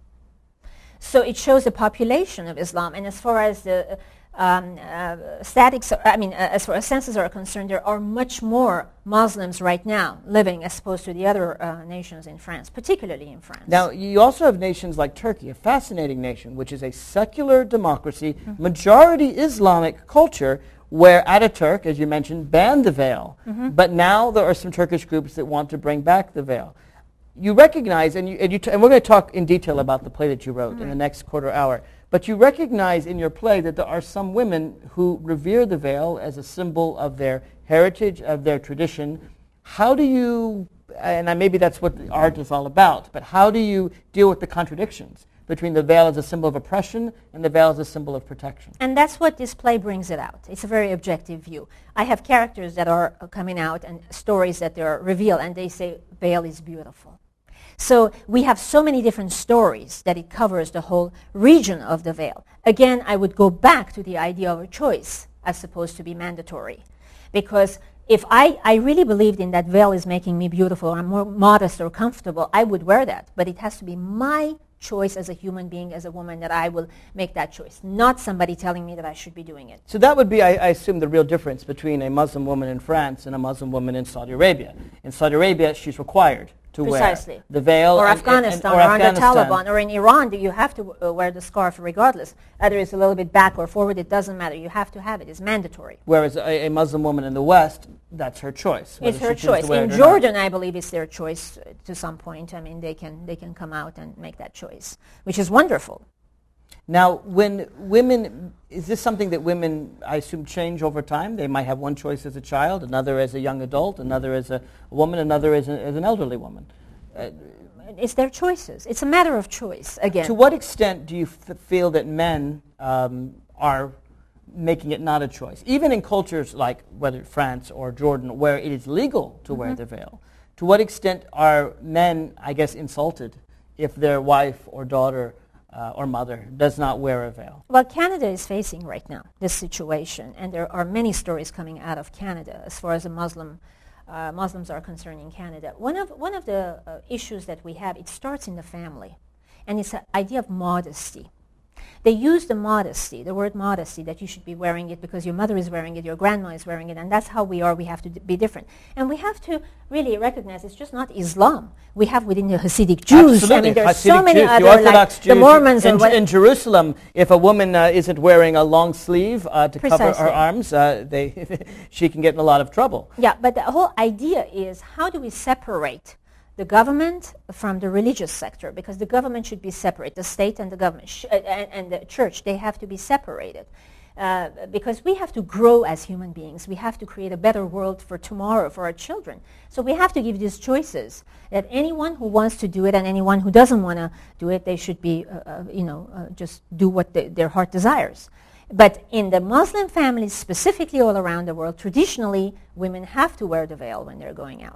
So it shows the population of Islam. And as far as the um, uh, statics, I mean, uh, as far as census are concerned, there are much more Muslims right now living as opposed to the other uh, nations in France, particularly in France. Now, you also have nations like Turkey, a fascinating nation, which is a secular democracy, mm-hmm. majority Islamic culture, where Ataturk, as you mentioned, banned the veil. Mm-hmm. But now there are some Turkish groups that want to bring back the veil. You recognize, and, you, and, you t- and we're going to talk in detail about the play that you wrote mm-hmm. in the next quarter hour, but you recognize in your play that there are some women who revere the veil as a symbol of their heritage, of their tradition. How do you, and maybe that's what the art is all about, but how do you deal with the contradictions between the veil as a symbol of oppression and the veil as a symbol of protection? And that's what this play brings it out. It's a very objective view. I have characters that are uh, coming out and stories that they are revealed, and they say, veil is beautiful. So we have so many different stories that it covers the whole region of the veil. Again, I would go back to the idea of a choice as supposed to be mandatory. Because if I, I really believed in that veil is making me beautiful, or I'm more modest or comfortable, I would wear that. But it has to be my choice as a human being, as a woman, that I will make that choice, not somebody telling me that I should be doing it. So that would be, I, I assume, the real difference between a Muslim woman in France and a Muslim woman in Saudi Arabia. In Saudi Arabia, she's required to Precisely. wear the veil. Or and, Afghanistan, and, and, or, or Afghanistan. under Taliban, or in Iran, do you have to uh, wear the scarf regardless. Either it's a little bit back or forward, it doesn't matter. You have to have it. It's mandatory. Whereas a, a Muslim woman in the West, that's her choice. It's her choice. In Jordan, I believe it's their choice uh, to some point. I mean, they can they can come out and make that choice, which is wonderful. Now, when women, is this something that women, I assume, change over time? They might have one choice as a child, another as a young adult, another as a woman, another as, a, as an elderly woman. Uh, it's their choices. It's a matter of choice, again. To what extent do you f- feel that men um, are making it not a choice? Even in cultures like whether France or Jordan, where it is legal to mm-hmm. wear the veil, to what extent are men, I guess, insulted if their wife or daughter uh, or mother does not wear a veil? Well, Canada is facing right now this situation, and there are many stories coming out of Canada as far as a Muslim Uh, Muslims are concerned in Canada. One of one of the uh, issues that we have, it starts in the family, and it's an idea of modesty. They use the modesty, the word modesty, that you should be wearing it because your mother is wearing it, your grandma is wearing it, and that's how we are. We have to d- be different. And we have to really recognize it's just not Islam. We have within the Hasidic Jews. Absolutely. I mean, there's Hasidic so many Jews, other, the Orthodox like Jews. the Mormons. In, or what in Jerusalem, if a woman uh, isn't wearing a long sleeve uh, to Precisely. cover her arms, uh, they she can get in a lot of trouble. Yeah, but the whole idea is, how do we separate the government from the religious sector? Because the government should be separate. The state and the government sh- uh, and, and the church, they have to be separated. Uh, because we have to grow as human beings. We have to create a better world for tomorrow, for our children. So we have to give these choices, that anyone who wants to do it and anyone who doesn't want to do it, they should be, uh, uh, you know, uh, just do what the, their heart desires. But in the Muslim families, specifically all around the world, traditionally, women have to wear the veil when they're going out.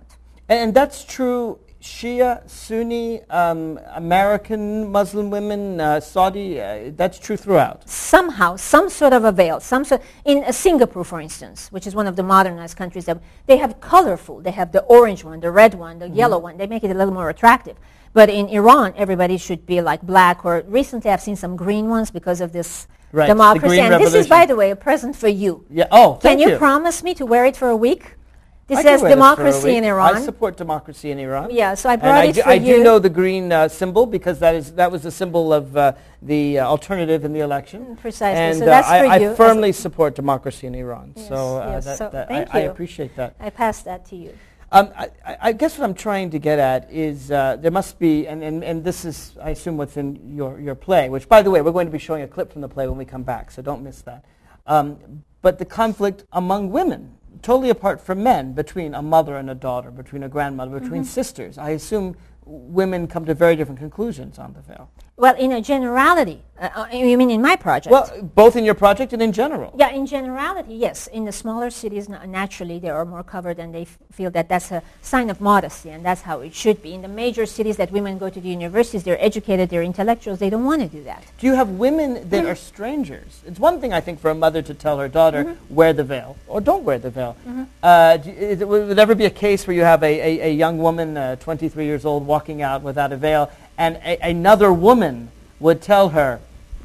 And that's true Shia, Sunni, um, American Muslim women, uh, Saudi, uh, that's true throughout. Somehow, some sort of a veil. Some sort, in uh, Singapore, for instance, which is one of the modernized countries, that they have colorful. They have the orange one, the red one, the mm-hmm. yellow one. They make it a little more attractive. But in Iran, everybody should be like black, or recently I've seen some green ones because of this right. democracy. And this is, by the way, a present for you. Yeah. Oh, Can thank you, you promise me to wear it for a week? This I says democracy in Iran. I support democracy in Iran. Yeah, so I brought and it I do, for I you. do know the green uh, symbol because that is that was the symbol of uh, the uh, alternative in the election. Precisely. And so uh, that's I, for I you. firmly support democracy in Iran. Yes, so uh, yes. that, so that thank I, you. I appreciate that. I pass that to you. Um, I, I guess what I'm trying to get at is uh, there must be, and, and, and this is, I assume, what's in your, your play, which, by the way, we're going to be showing a clip from the play when we come back, so don't miss that. Um, but the conflict among women, totally apart from men, between a mother and a daughter, between a grandmother, between mm-hmm. sisters. I assume women come to very different conclusions on the veil. Well, in a generality, uh, you mean in my project? Well, both in your project and in general. Yeah, in generality, yes. In the smaller cities, na- naturally, they are more covered, and they f- feel that that's a sign of modesty, and that's how it should be. In the major cities that women go to the universities, they're educated, they're intellectuals, they don't want to do that. Do you have women that mm-hmm. are strangers? It's one thing, I think, for a mother to tell her daughter, mm-hmm. wear the veil, or don't wear the veil. Mm-hmm. Uh, do, is it, would there ever be a case where you have a, a, a young woman, uh, twenty-three years old, walking out without a veil, and a, another woman would tell her,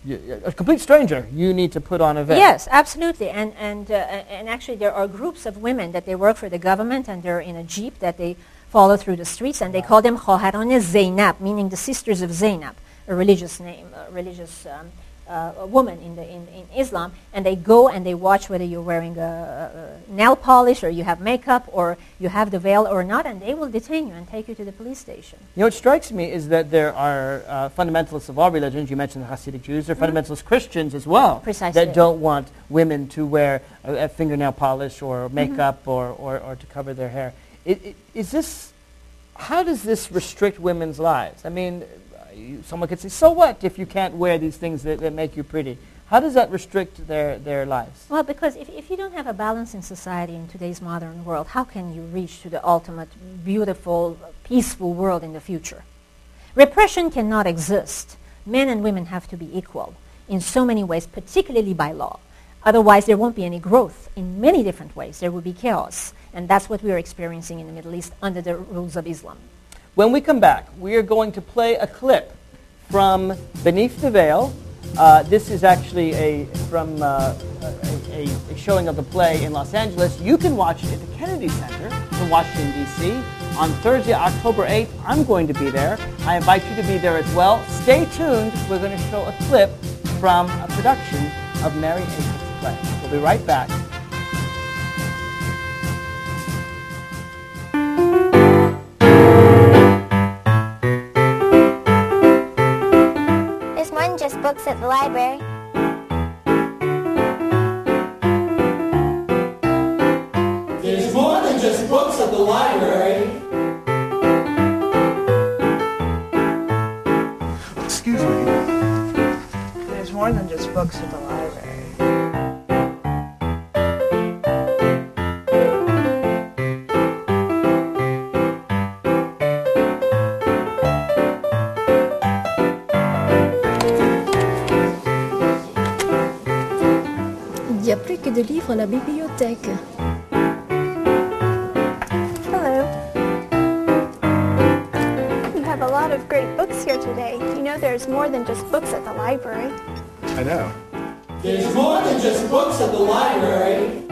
a complete stranger, you need to put on a veil? Yes, absolutely. And and uh, and actually, there are groups of women that they work for the government, and they're in a jeep that they follow through the streets, and they call them Khaharan Zainab, meaning the sisters of Zainab, a religious name, a religious um, uh, a woman in the in, in Islam. And they go and they watch whether you're wearing a, a nail polish, or you have makeup, or you have the veil or not, and they will detain you and take you to the police station. You know, what strikes me is that there are uh, fundamentalists of all religions. You mentioned the Hasidic Jews. There are mm-hmm. fundamentalist Christians as well. Precisely. That don't want women to wear a, a fingernail polish or makeup mm-hmm. or, or, or to cover their hair. It, it, is this, how does this restrict women's lives? I mean, you, someone could say, so what if you can't wear these things that, that make you pretty? How does that restrict their, their lives? Well, because if, if you don't have a balance in society in today's modern world, how can you reach to the ultimate beautiful, peaceful world in the future? Repression cannot exist. Men and women have to be equal in so many ways, particularly by law. Otherwise, there won't be any growth. In many different ways, there will be chaos. And that's what we are experiencing in the Middle East under the rules of Islam. When we come back, we are going to play a clip from Beneath the Veil. Uh, this is actually a from uh, a, a, a showing of the play in Los Angeles. You can watch it at the Kennedy Center in Washington, D C on Thursday, October eighth. I'm going to be there. I invite you to be there as well. Stay tuned. We're going to show a clip from a production of Mary Aiken's play. We'll be right back. Just books at the library. There's more than just books at the library. Excuse me. There's more than just books at the library. Il y a plus que de livres à la bibliothèque. Hello. You have a lot of great books here today. You know there's more than just books at the library. I know. There's more than just books at the library.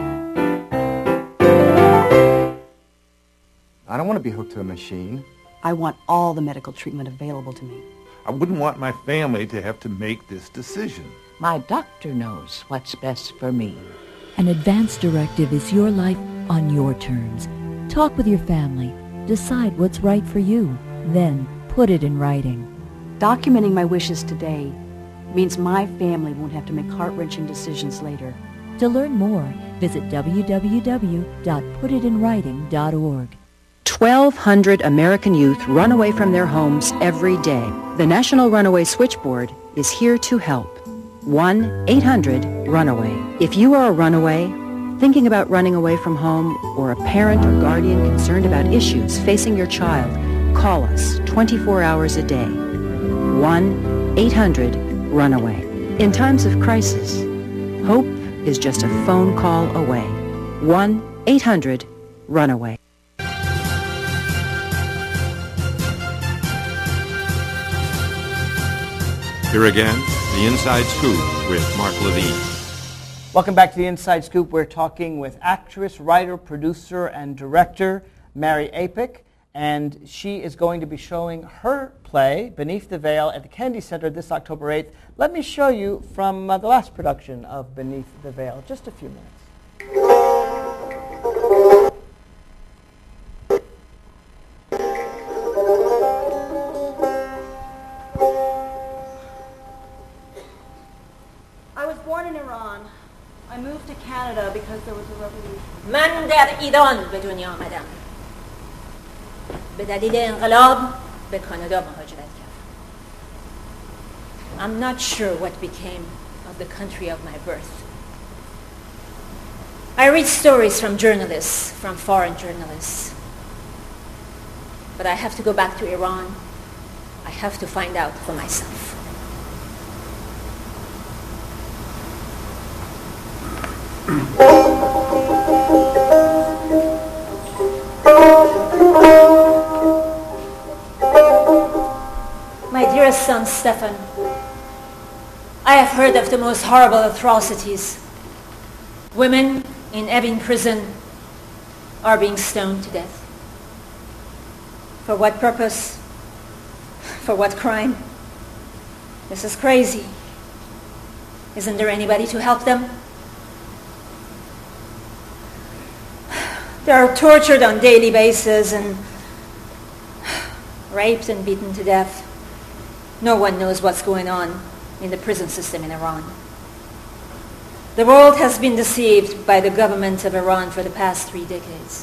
I don't want to be hooked to a machine. I want all the medical treatment available to me. I wouldn't want my family to have to make this decision. My doctor knows what's best for me. An advance directive is your life on your terms. Talk with your family. Decide what's right for you. Then put it in writing. Documenting my wishes today means my family won't have to make heart-wrenching decisions later. To learn more, visit w w w dot put it in writing dot org. twelve hundred American youth run away from their homes every day. The National Runaway Switchboard is here to help. one eight hundred runaway. If you are a runaway, Thinking about running away from home, or a parent or guardian concerned about issues facing your child, call us twenty-four hours a day. one eight hundred runaway. In times of crisis, hope is just a phone call away. one eight hundred runaway. Here again, The Inside Scoop with Mark Levine. Welcome back to The Inside Scoop. We're talking with actress, writer, producer, and director Mary Apich, and she is going to be showing her play, Beneath the Veil, at the Kennedy Center this October eighth. Let me show you from uh, the last production of Beneath the Veil. Just a few minutes. I was born in Iran. I moved to Canada because there was a revolution. من در ایران به دنیا آمدم. به دلیل انقلاب به کانادا مهاجرت کردم. I'm not sure what became of the country of my birth. I read stories from journalists, from foreign journalists. But I have to go back to Iran. I have to find out for myself. My dearest son, Stefan, I have heard of the most horrible atrocities. Women in Evin prison are being stoned to death. For what purpose? For what crime? This is crazy. Isn't there anybody to help them? They are tortured on a daily basis and raped and beaten to death. No one knows what's going on in the prison system in Iran. The world has been deceived by the government of Iran for the past three decades.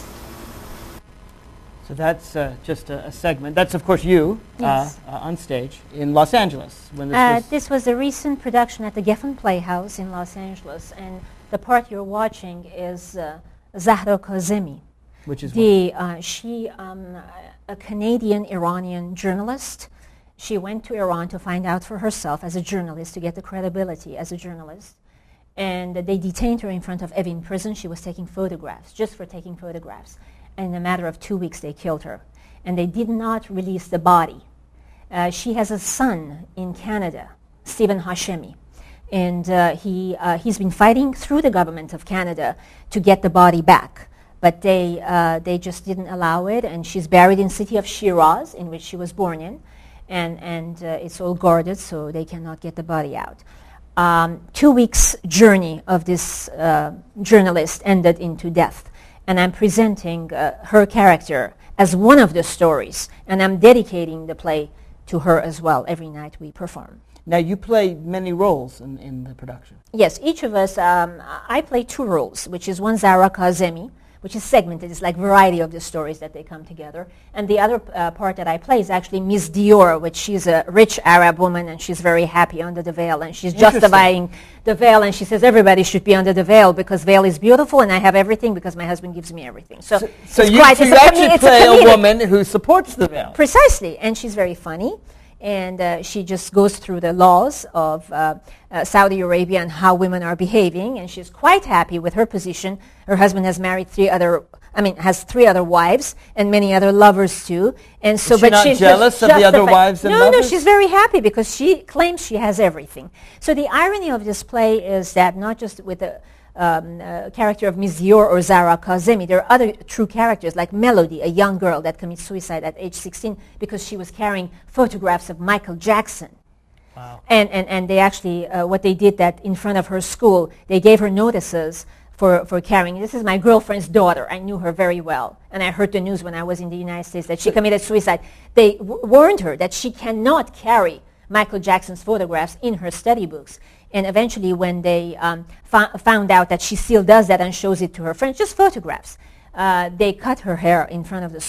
So that's uh, just a, a segment. That's, of course, you Yes. uh, uh, on stage in Los Angeles. When this Uh, was this was a recent production at the Geffen Playhouse in Los Angeles, and the part you're watching is uh, Zahra Kazemi. Which is the uh, she um, a Canadian Iranian journalist. She went to Iran to find out for herself as a journalist, to get the credibility as a journalist. And they detained her in front of Evin prison. She was taking photographs, just for taking photographs. And in a matter of two weeks, they killed her. And they did not release the body. Uh, she has a son in Canada, Stephen Hashemi. And uh, he, uh, he's been fighting through the government of Canada to get the body back. But they, uh, they just didn't allow it. And she's buried in the city of Shiraz, in which she was born in. And, and uh, it's all guarded, so they cannot get the body out. Um, two weeks' journey of this uh, journalist ended into death. And I'm presenting uh, her character as one of the stories. And I'm dedicating the play to her as well every night we perform. Now, you play many roles in, in the production. Yes, each of us, um, I play two roles, which is one Zahra Kazemi, which is segmented. It's like variety of the stories that they come together. And the other uh, part that I play is actually Miss Dior, which she's a rich Arab woman, and she's very happy under the veil. And she's justifying the veil, and she says everybody should be under the veil because veil is beautiful, and I have everything because my husband gives me everything. So, So, so it's you, quite, so it's you a actually comi- it's play a, a, comedic- woman who supports the veil. Precisely, and she's very funny. And uh, she just goes through the laws of uh, uh, Saudi Arabia and how women are behaving, and she's quite happy with her position. Her husband has married three other, I mean, has three other wives and many other lovers too. And so, Is she but not she's jealous just of the other justified- wives and no, lovers? No, she's very happy because she claims she has everything. So the irony of this play is that not just with the Um, uh, character of Miss Dior or Zahra Kazemi. There are other true characters like Melody, a young girl that commits suicide at age sixteen because she was carrying photographs of Michael Jackson. Wow. And, and, and they actually, uh, what they did that in front of her school, they gave her notices for, for carrying. This is my girlfriend's daughter. I knew her very well. And I heard the news when I was in the United States that she committed suicide. They w- warned her that she cannot carry Michael Jackson's photographs in her study books. And eventually when they um, fo- found out that she still does that and shows it to her friends, just photographs, uh, they cut her hair in front of the school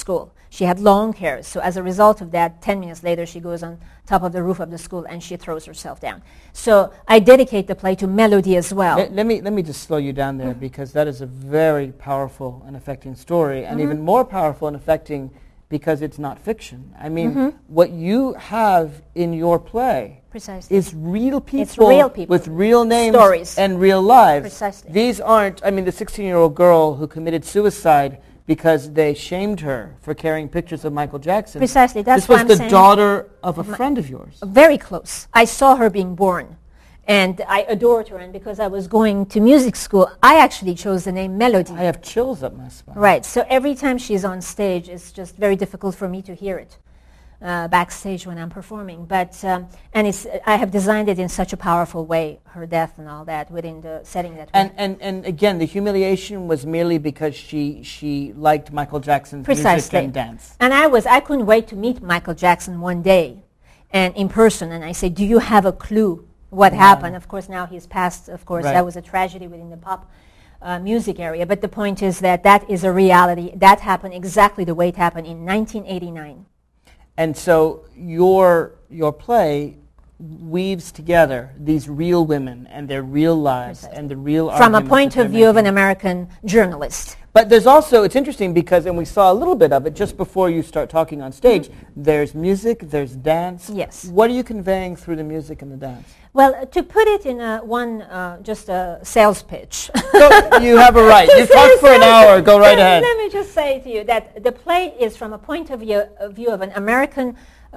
She had long hair. So as a result of that, ten minutes later, she goes on top of the roof of the school and she throws herself down. So I dedicate the play to Melody as well. Let, let me let me just slow you down there, mm-hmm. because that is a very powerful and affecting story, and mm-hmm. even more powerful and affecting because it's not fiction. I mean, mm-hmm. what you have in your play Precisely. is real people, it's real people with real names Stories. and real lives. Precisely. These aren't, I mean, the sixteen-year-old girl who committed suicide because they shamed her for carrying pictures of Michael Jackson. Precisely. That's this was what I'm the saying. daughter of a My friend of yours. Very close. I saw her being born. And I adored her, and because I was going to music school, I actually chose the name Melody. I have chills up my spine. Right, so every time she's on stage, it's just very difficult for me to hear it uh, backstage when I'm performing. But um, and it's I have designed it in such a powerful way, her death and all that, within the setting that. And and and again, the humiliation was merely because she she liked Michael Jackson's Precisely. music and dance. And I was I couldn't wait to meet Michael Jackson one day, and in person, and I said, "Do you have a clue what wow. happened?" Of course, now he's passed. Of course, right. that was a tragedy within the pop uh, music area. But the point is that that is a reality. That happened exactly the way it happened in nineteen eighty-nine. And so your your play weaves together these real women and their real lives Precisely. and the real From a arguments point that of they're view of an making. American journalist. But there's also, it's interesting because, and we saw a little bit of it just before you start talking on stage, Mm-hmm. there's music, there's dance. Yes. What are you conveying through the music and the dance? Well, uh, to put it in a one, uh, just a sales pitch. Go, you have a right. You talk for an hour. Go right let, ahead. Let me just say to you that the play is from a point of view, of, view of an American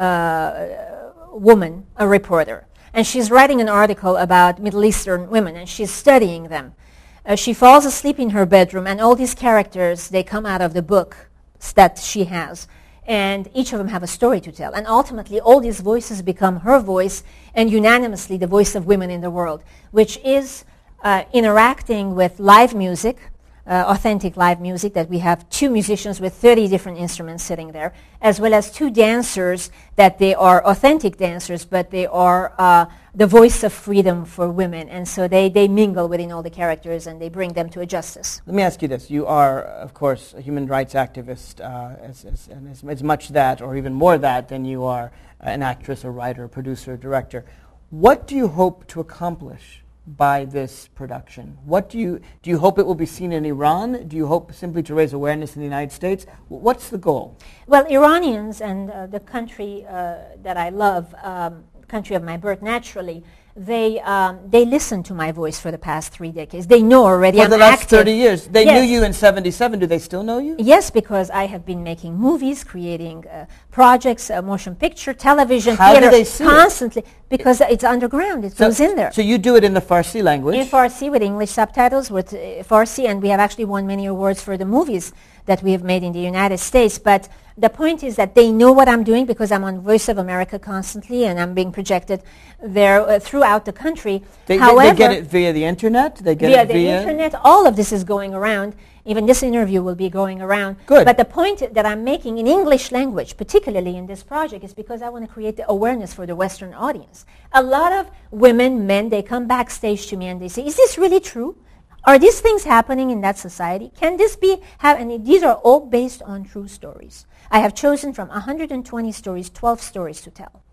uh, woman, a reporter. And she's writing an article about Middle Eastern women, and she's studying them. Uh, she falls asleep in her bedroom, and all these characters, they come out of the book that she has. And each of them have a story to tell. And ultimately, all these voices become her voice, and unanimously the voice of women in the world, which is uh, interacting with live music, uh, authentic live music, that we have two musicians with thirty different instruments sitting there, as well as two dancers that they are authentic dancers, but they are uh, the voice of freedom for women. And so they, they mingle within all the characters, and they bring them to a justice. Let me ask you this. You are, of course, a human rights activist, uh, as, as, and as, as much that, or even more that, than you are an actress, a writer, a producer, a director. What do you hope to accomplish by this production? What do you do you hope it will be seen in Iran? Do you hope simply to raise awareness in the United States? W- what's the goal? Well, Iranians and uh, the country uh, that I love, um, country of my birth, naturally, they um, they listen to my voice for the past three decades. They know already For I'm the last active. thirty years. They Yes. knew you in seventy-seven. Do they still know you? Yes, because I have been making movies, creating uh, projects, uh, motion picture, television, How do theater, they see it? constantly, because it's underground. It So, goes in there. so you do it in the Farsi language. In Farsi, with English subtitles, with uh, Farsi, and we have actually won many awards for the movies that we have made in the United States. But the point is that they know what I'm doing because I'm on Voice of America constantly, and I'm being projected there uh, throughout the country. They, However, they, they get it via the internet? They get via it the via internet, all of this is going around. Even this interview will be going around. Good. But the point that I'm making in English language, particularly in this project, is because I want to create the awareness for the Western audience. A lot of women, men, they come backstage to me and they say, is this really true? Are these things happening in that society? Can this be, have, and these are all based on true stories. I have chosen from one hundred twenty stories, twelve stories to tell.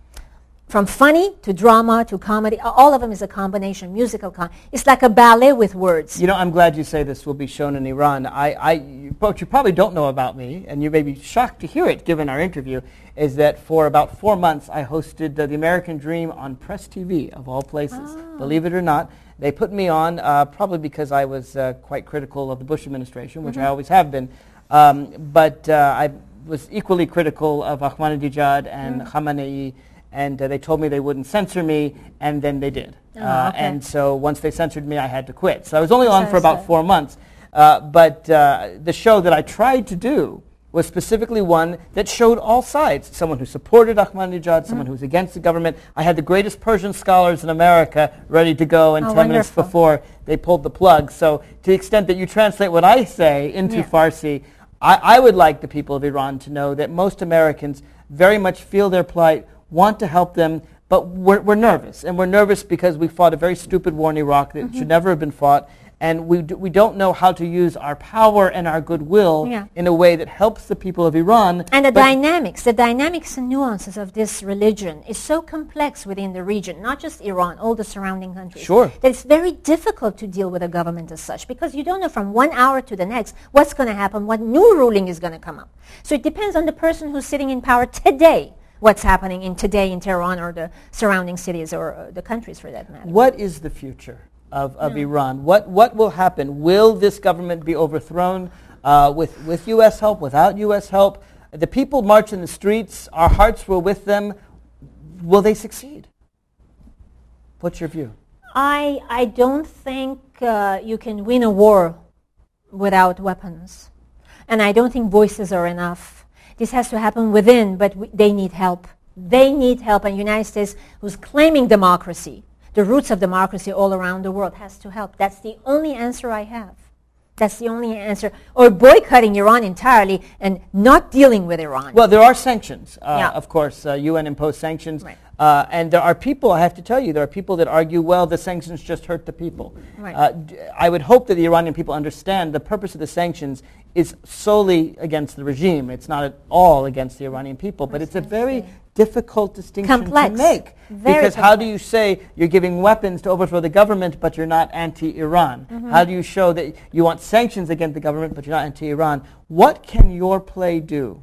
From funny to drama to comedy, all of them is a combination, musical com- It's like a ballet with words. You know, I'm glad you say this will be shown in Iran. I, I, what you probably don't know about me, and you may be shocked to hear it given our interview, is that for about four months I hosted uh, The American Dream on Press T V, of all places. Ah. Believe it or not. They put me on uh, probably because I was uh, quite critical of the Bush administration, which Mhm. I always have been. Um, but uh, I was equally critical of Ahmadinejad and Mm. Khamenei, and uh, they told me they wouldn't censor me, and then they did. Oh, uh, okay. And so once they censored me, I had to quit. So I was only on So for about sad. four months. Uh, but uh, the show that I tried to do was specifically one that showed all sides. Someone who supported Ahmadinejad, someone Mm. who was against the government. I had the greatest Persian scholars in America ready to go, and Oh, ten minutes wonderful. before they pulled the plug. So to the extent that you translate what I say into Yeah. Farsi, I, I would like the people of Iran to know that most Americans very much feel their plight, want to help them, but we're, we're nervous. And we're nervous because we fought a very stupid war in Iraq that Mhm. should never have been fought. and we, do, we don't know how to use our power and our goodwill Yeah. in a way that helps the people of Iran. And the but- dynamics, the dynamics and nuances of this religion is so complex within the region, not just Iran, all the surrounding countries. Sure. That it's very difficult to deal with a government as such because you don't know from one hour to the next what's going to happen, what new ruling is going to come up. So it depends on the person who's sitting in power today, what's happening in today in Tehran or the surrounding cities or uh, the countries for that matter. What is the future of, of Yeah. Iran? What, what will happen? Will this government be overthrown uh, with, with U S help, without U S help? The people march in the streets. Our hearts were with them. Will they succeed? What's your view? I, I don't think uh, you can win a war without weapons. And I don't think voices are enough. This has to happen within, but we, they need help. They need help, and the United States, who's claiming democracy, the roots of democracy all around the world, has to help. That's the only answer I have. That's the only answer. Or boycotting Iran entirely and not dealing with Iran. Well, there are sanctions, uh, Yeah. of course, uh, U N imposed sanctions. Right. Uh, and there are people, I have to tell you, there are people that argue, well, the sanctions just hurt the people. Right. Uh, d- I would hope that the Iranian people understand the purpose of the sanctions is solely against the regime. It's not at all against the Iranian people, but it's a very difficult distinction Complex. to make. Very because how do you say you're giving weapons to overthrow the government, but you're not anti-Iran? Mhm. How do you show that you want sanctions against the government, but you're not anti-Iran? What can your play do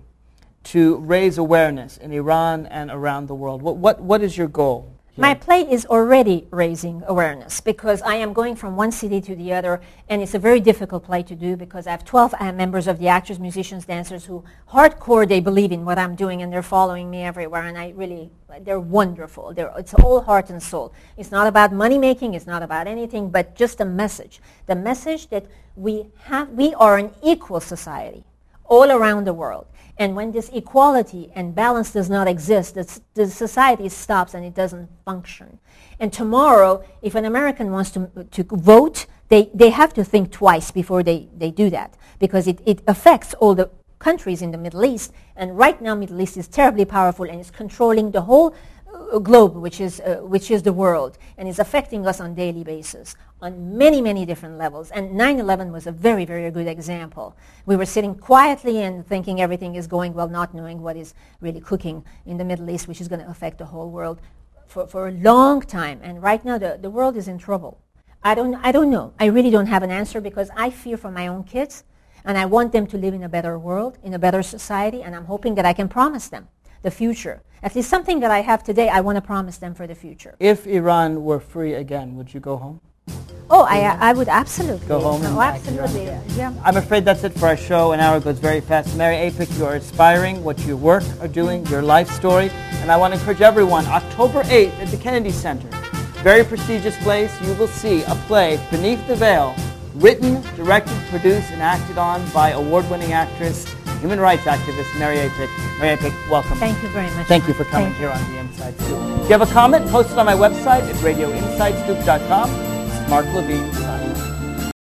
to raise awareness in Iran and around the world? What, what, what is your goal? My play is already raising awareness because I am going from one city to the other, and it's a very difficult play to do because I have twelve uh, members of the actors, musicians, dancers who hardcore, they believe in what I'm doing, and they're following me everywhere, and I really, they're wonderful. They're, it's all heart and soul. It's not about money making, it's not about anything, but just a message. The message that we have, we are an equal society all around the world. And when this equality and balance does not exist, the, the society stops and it doesn't function. And tomorrow, if an American wants to, to vote, they, they have to think twice before they, they do that because it, it affects all the countries in the Middle East. And right now, Middle East is terribly powerful and is controlling the whole uh, globe, which is, uh, which is the world, and is affecting us on a daily basis on many, many different levels. And nine eleven was a very, very good example. We were sitting quietly and thinking everything is going well, not knowing what is really cooking in the Middle East, which is going to affect the whole world for, for a long time. And right now, the, the world is in trouble. I don't, I don't know. I really don't have an answer because I fear for my own kids, and I want them to live in a better world, in a better society, and I'm hoping that I can promise them the future. At least something that I have today, I want to promise them for the future. If Iran were free again, would you go home? Oh, I, I would absolutely. Go home and Oh, back to absolutely. Iran. Yeah. I'm afraid that's it for our show. An hour goes very fast. Mary Apich, you are inspiring what your work are doing, your life story. And I want to encourage everyone, October eighth at the Kennedy Center. Very prestigious place. You will see a play, Beneath the Veil, written, directed, produced, and acted on by award-winning actress, human rights activist, Mary Apich. Mary Apich, welcome. Thank you very much. Thank you for coming Thank here on The Inside Scoop. If you have a comment, post it on my website at radio inside scoop dot com. Mark Levine signing off.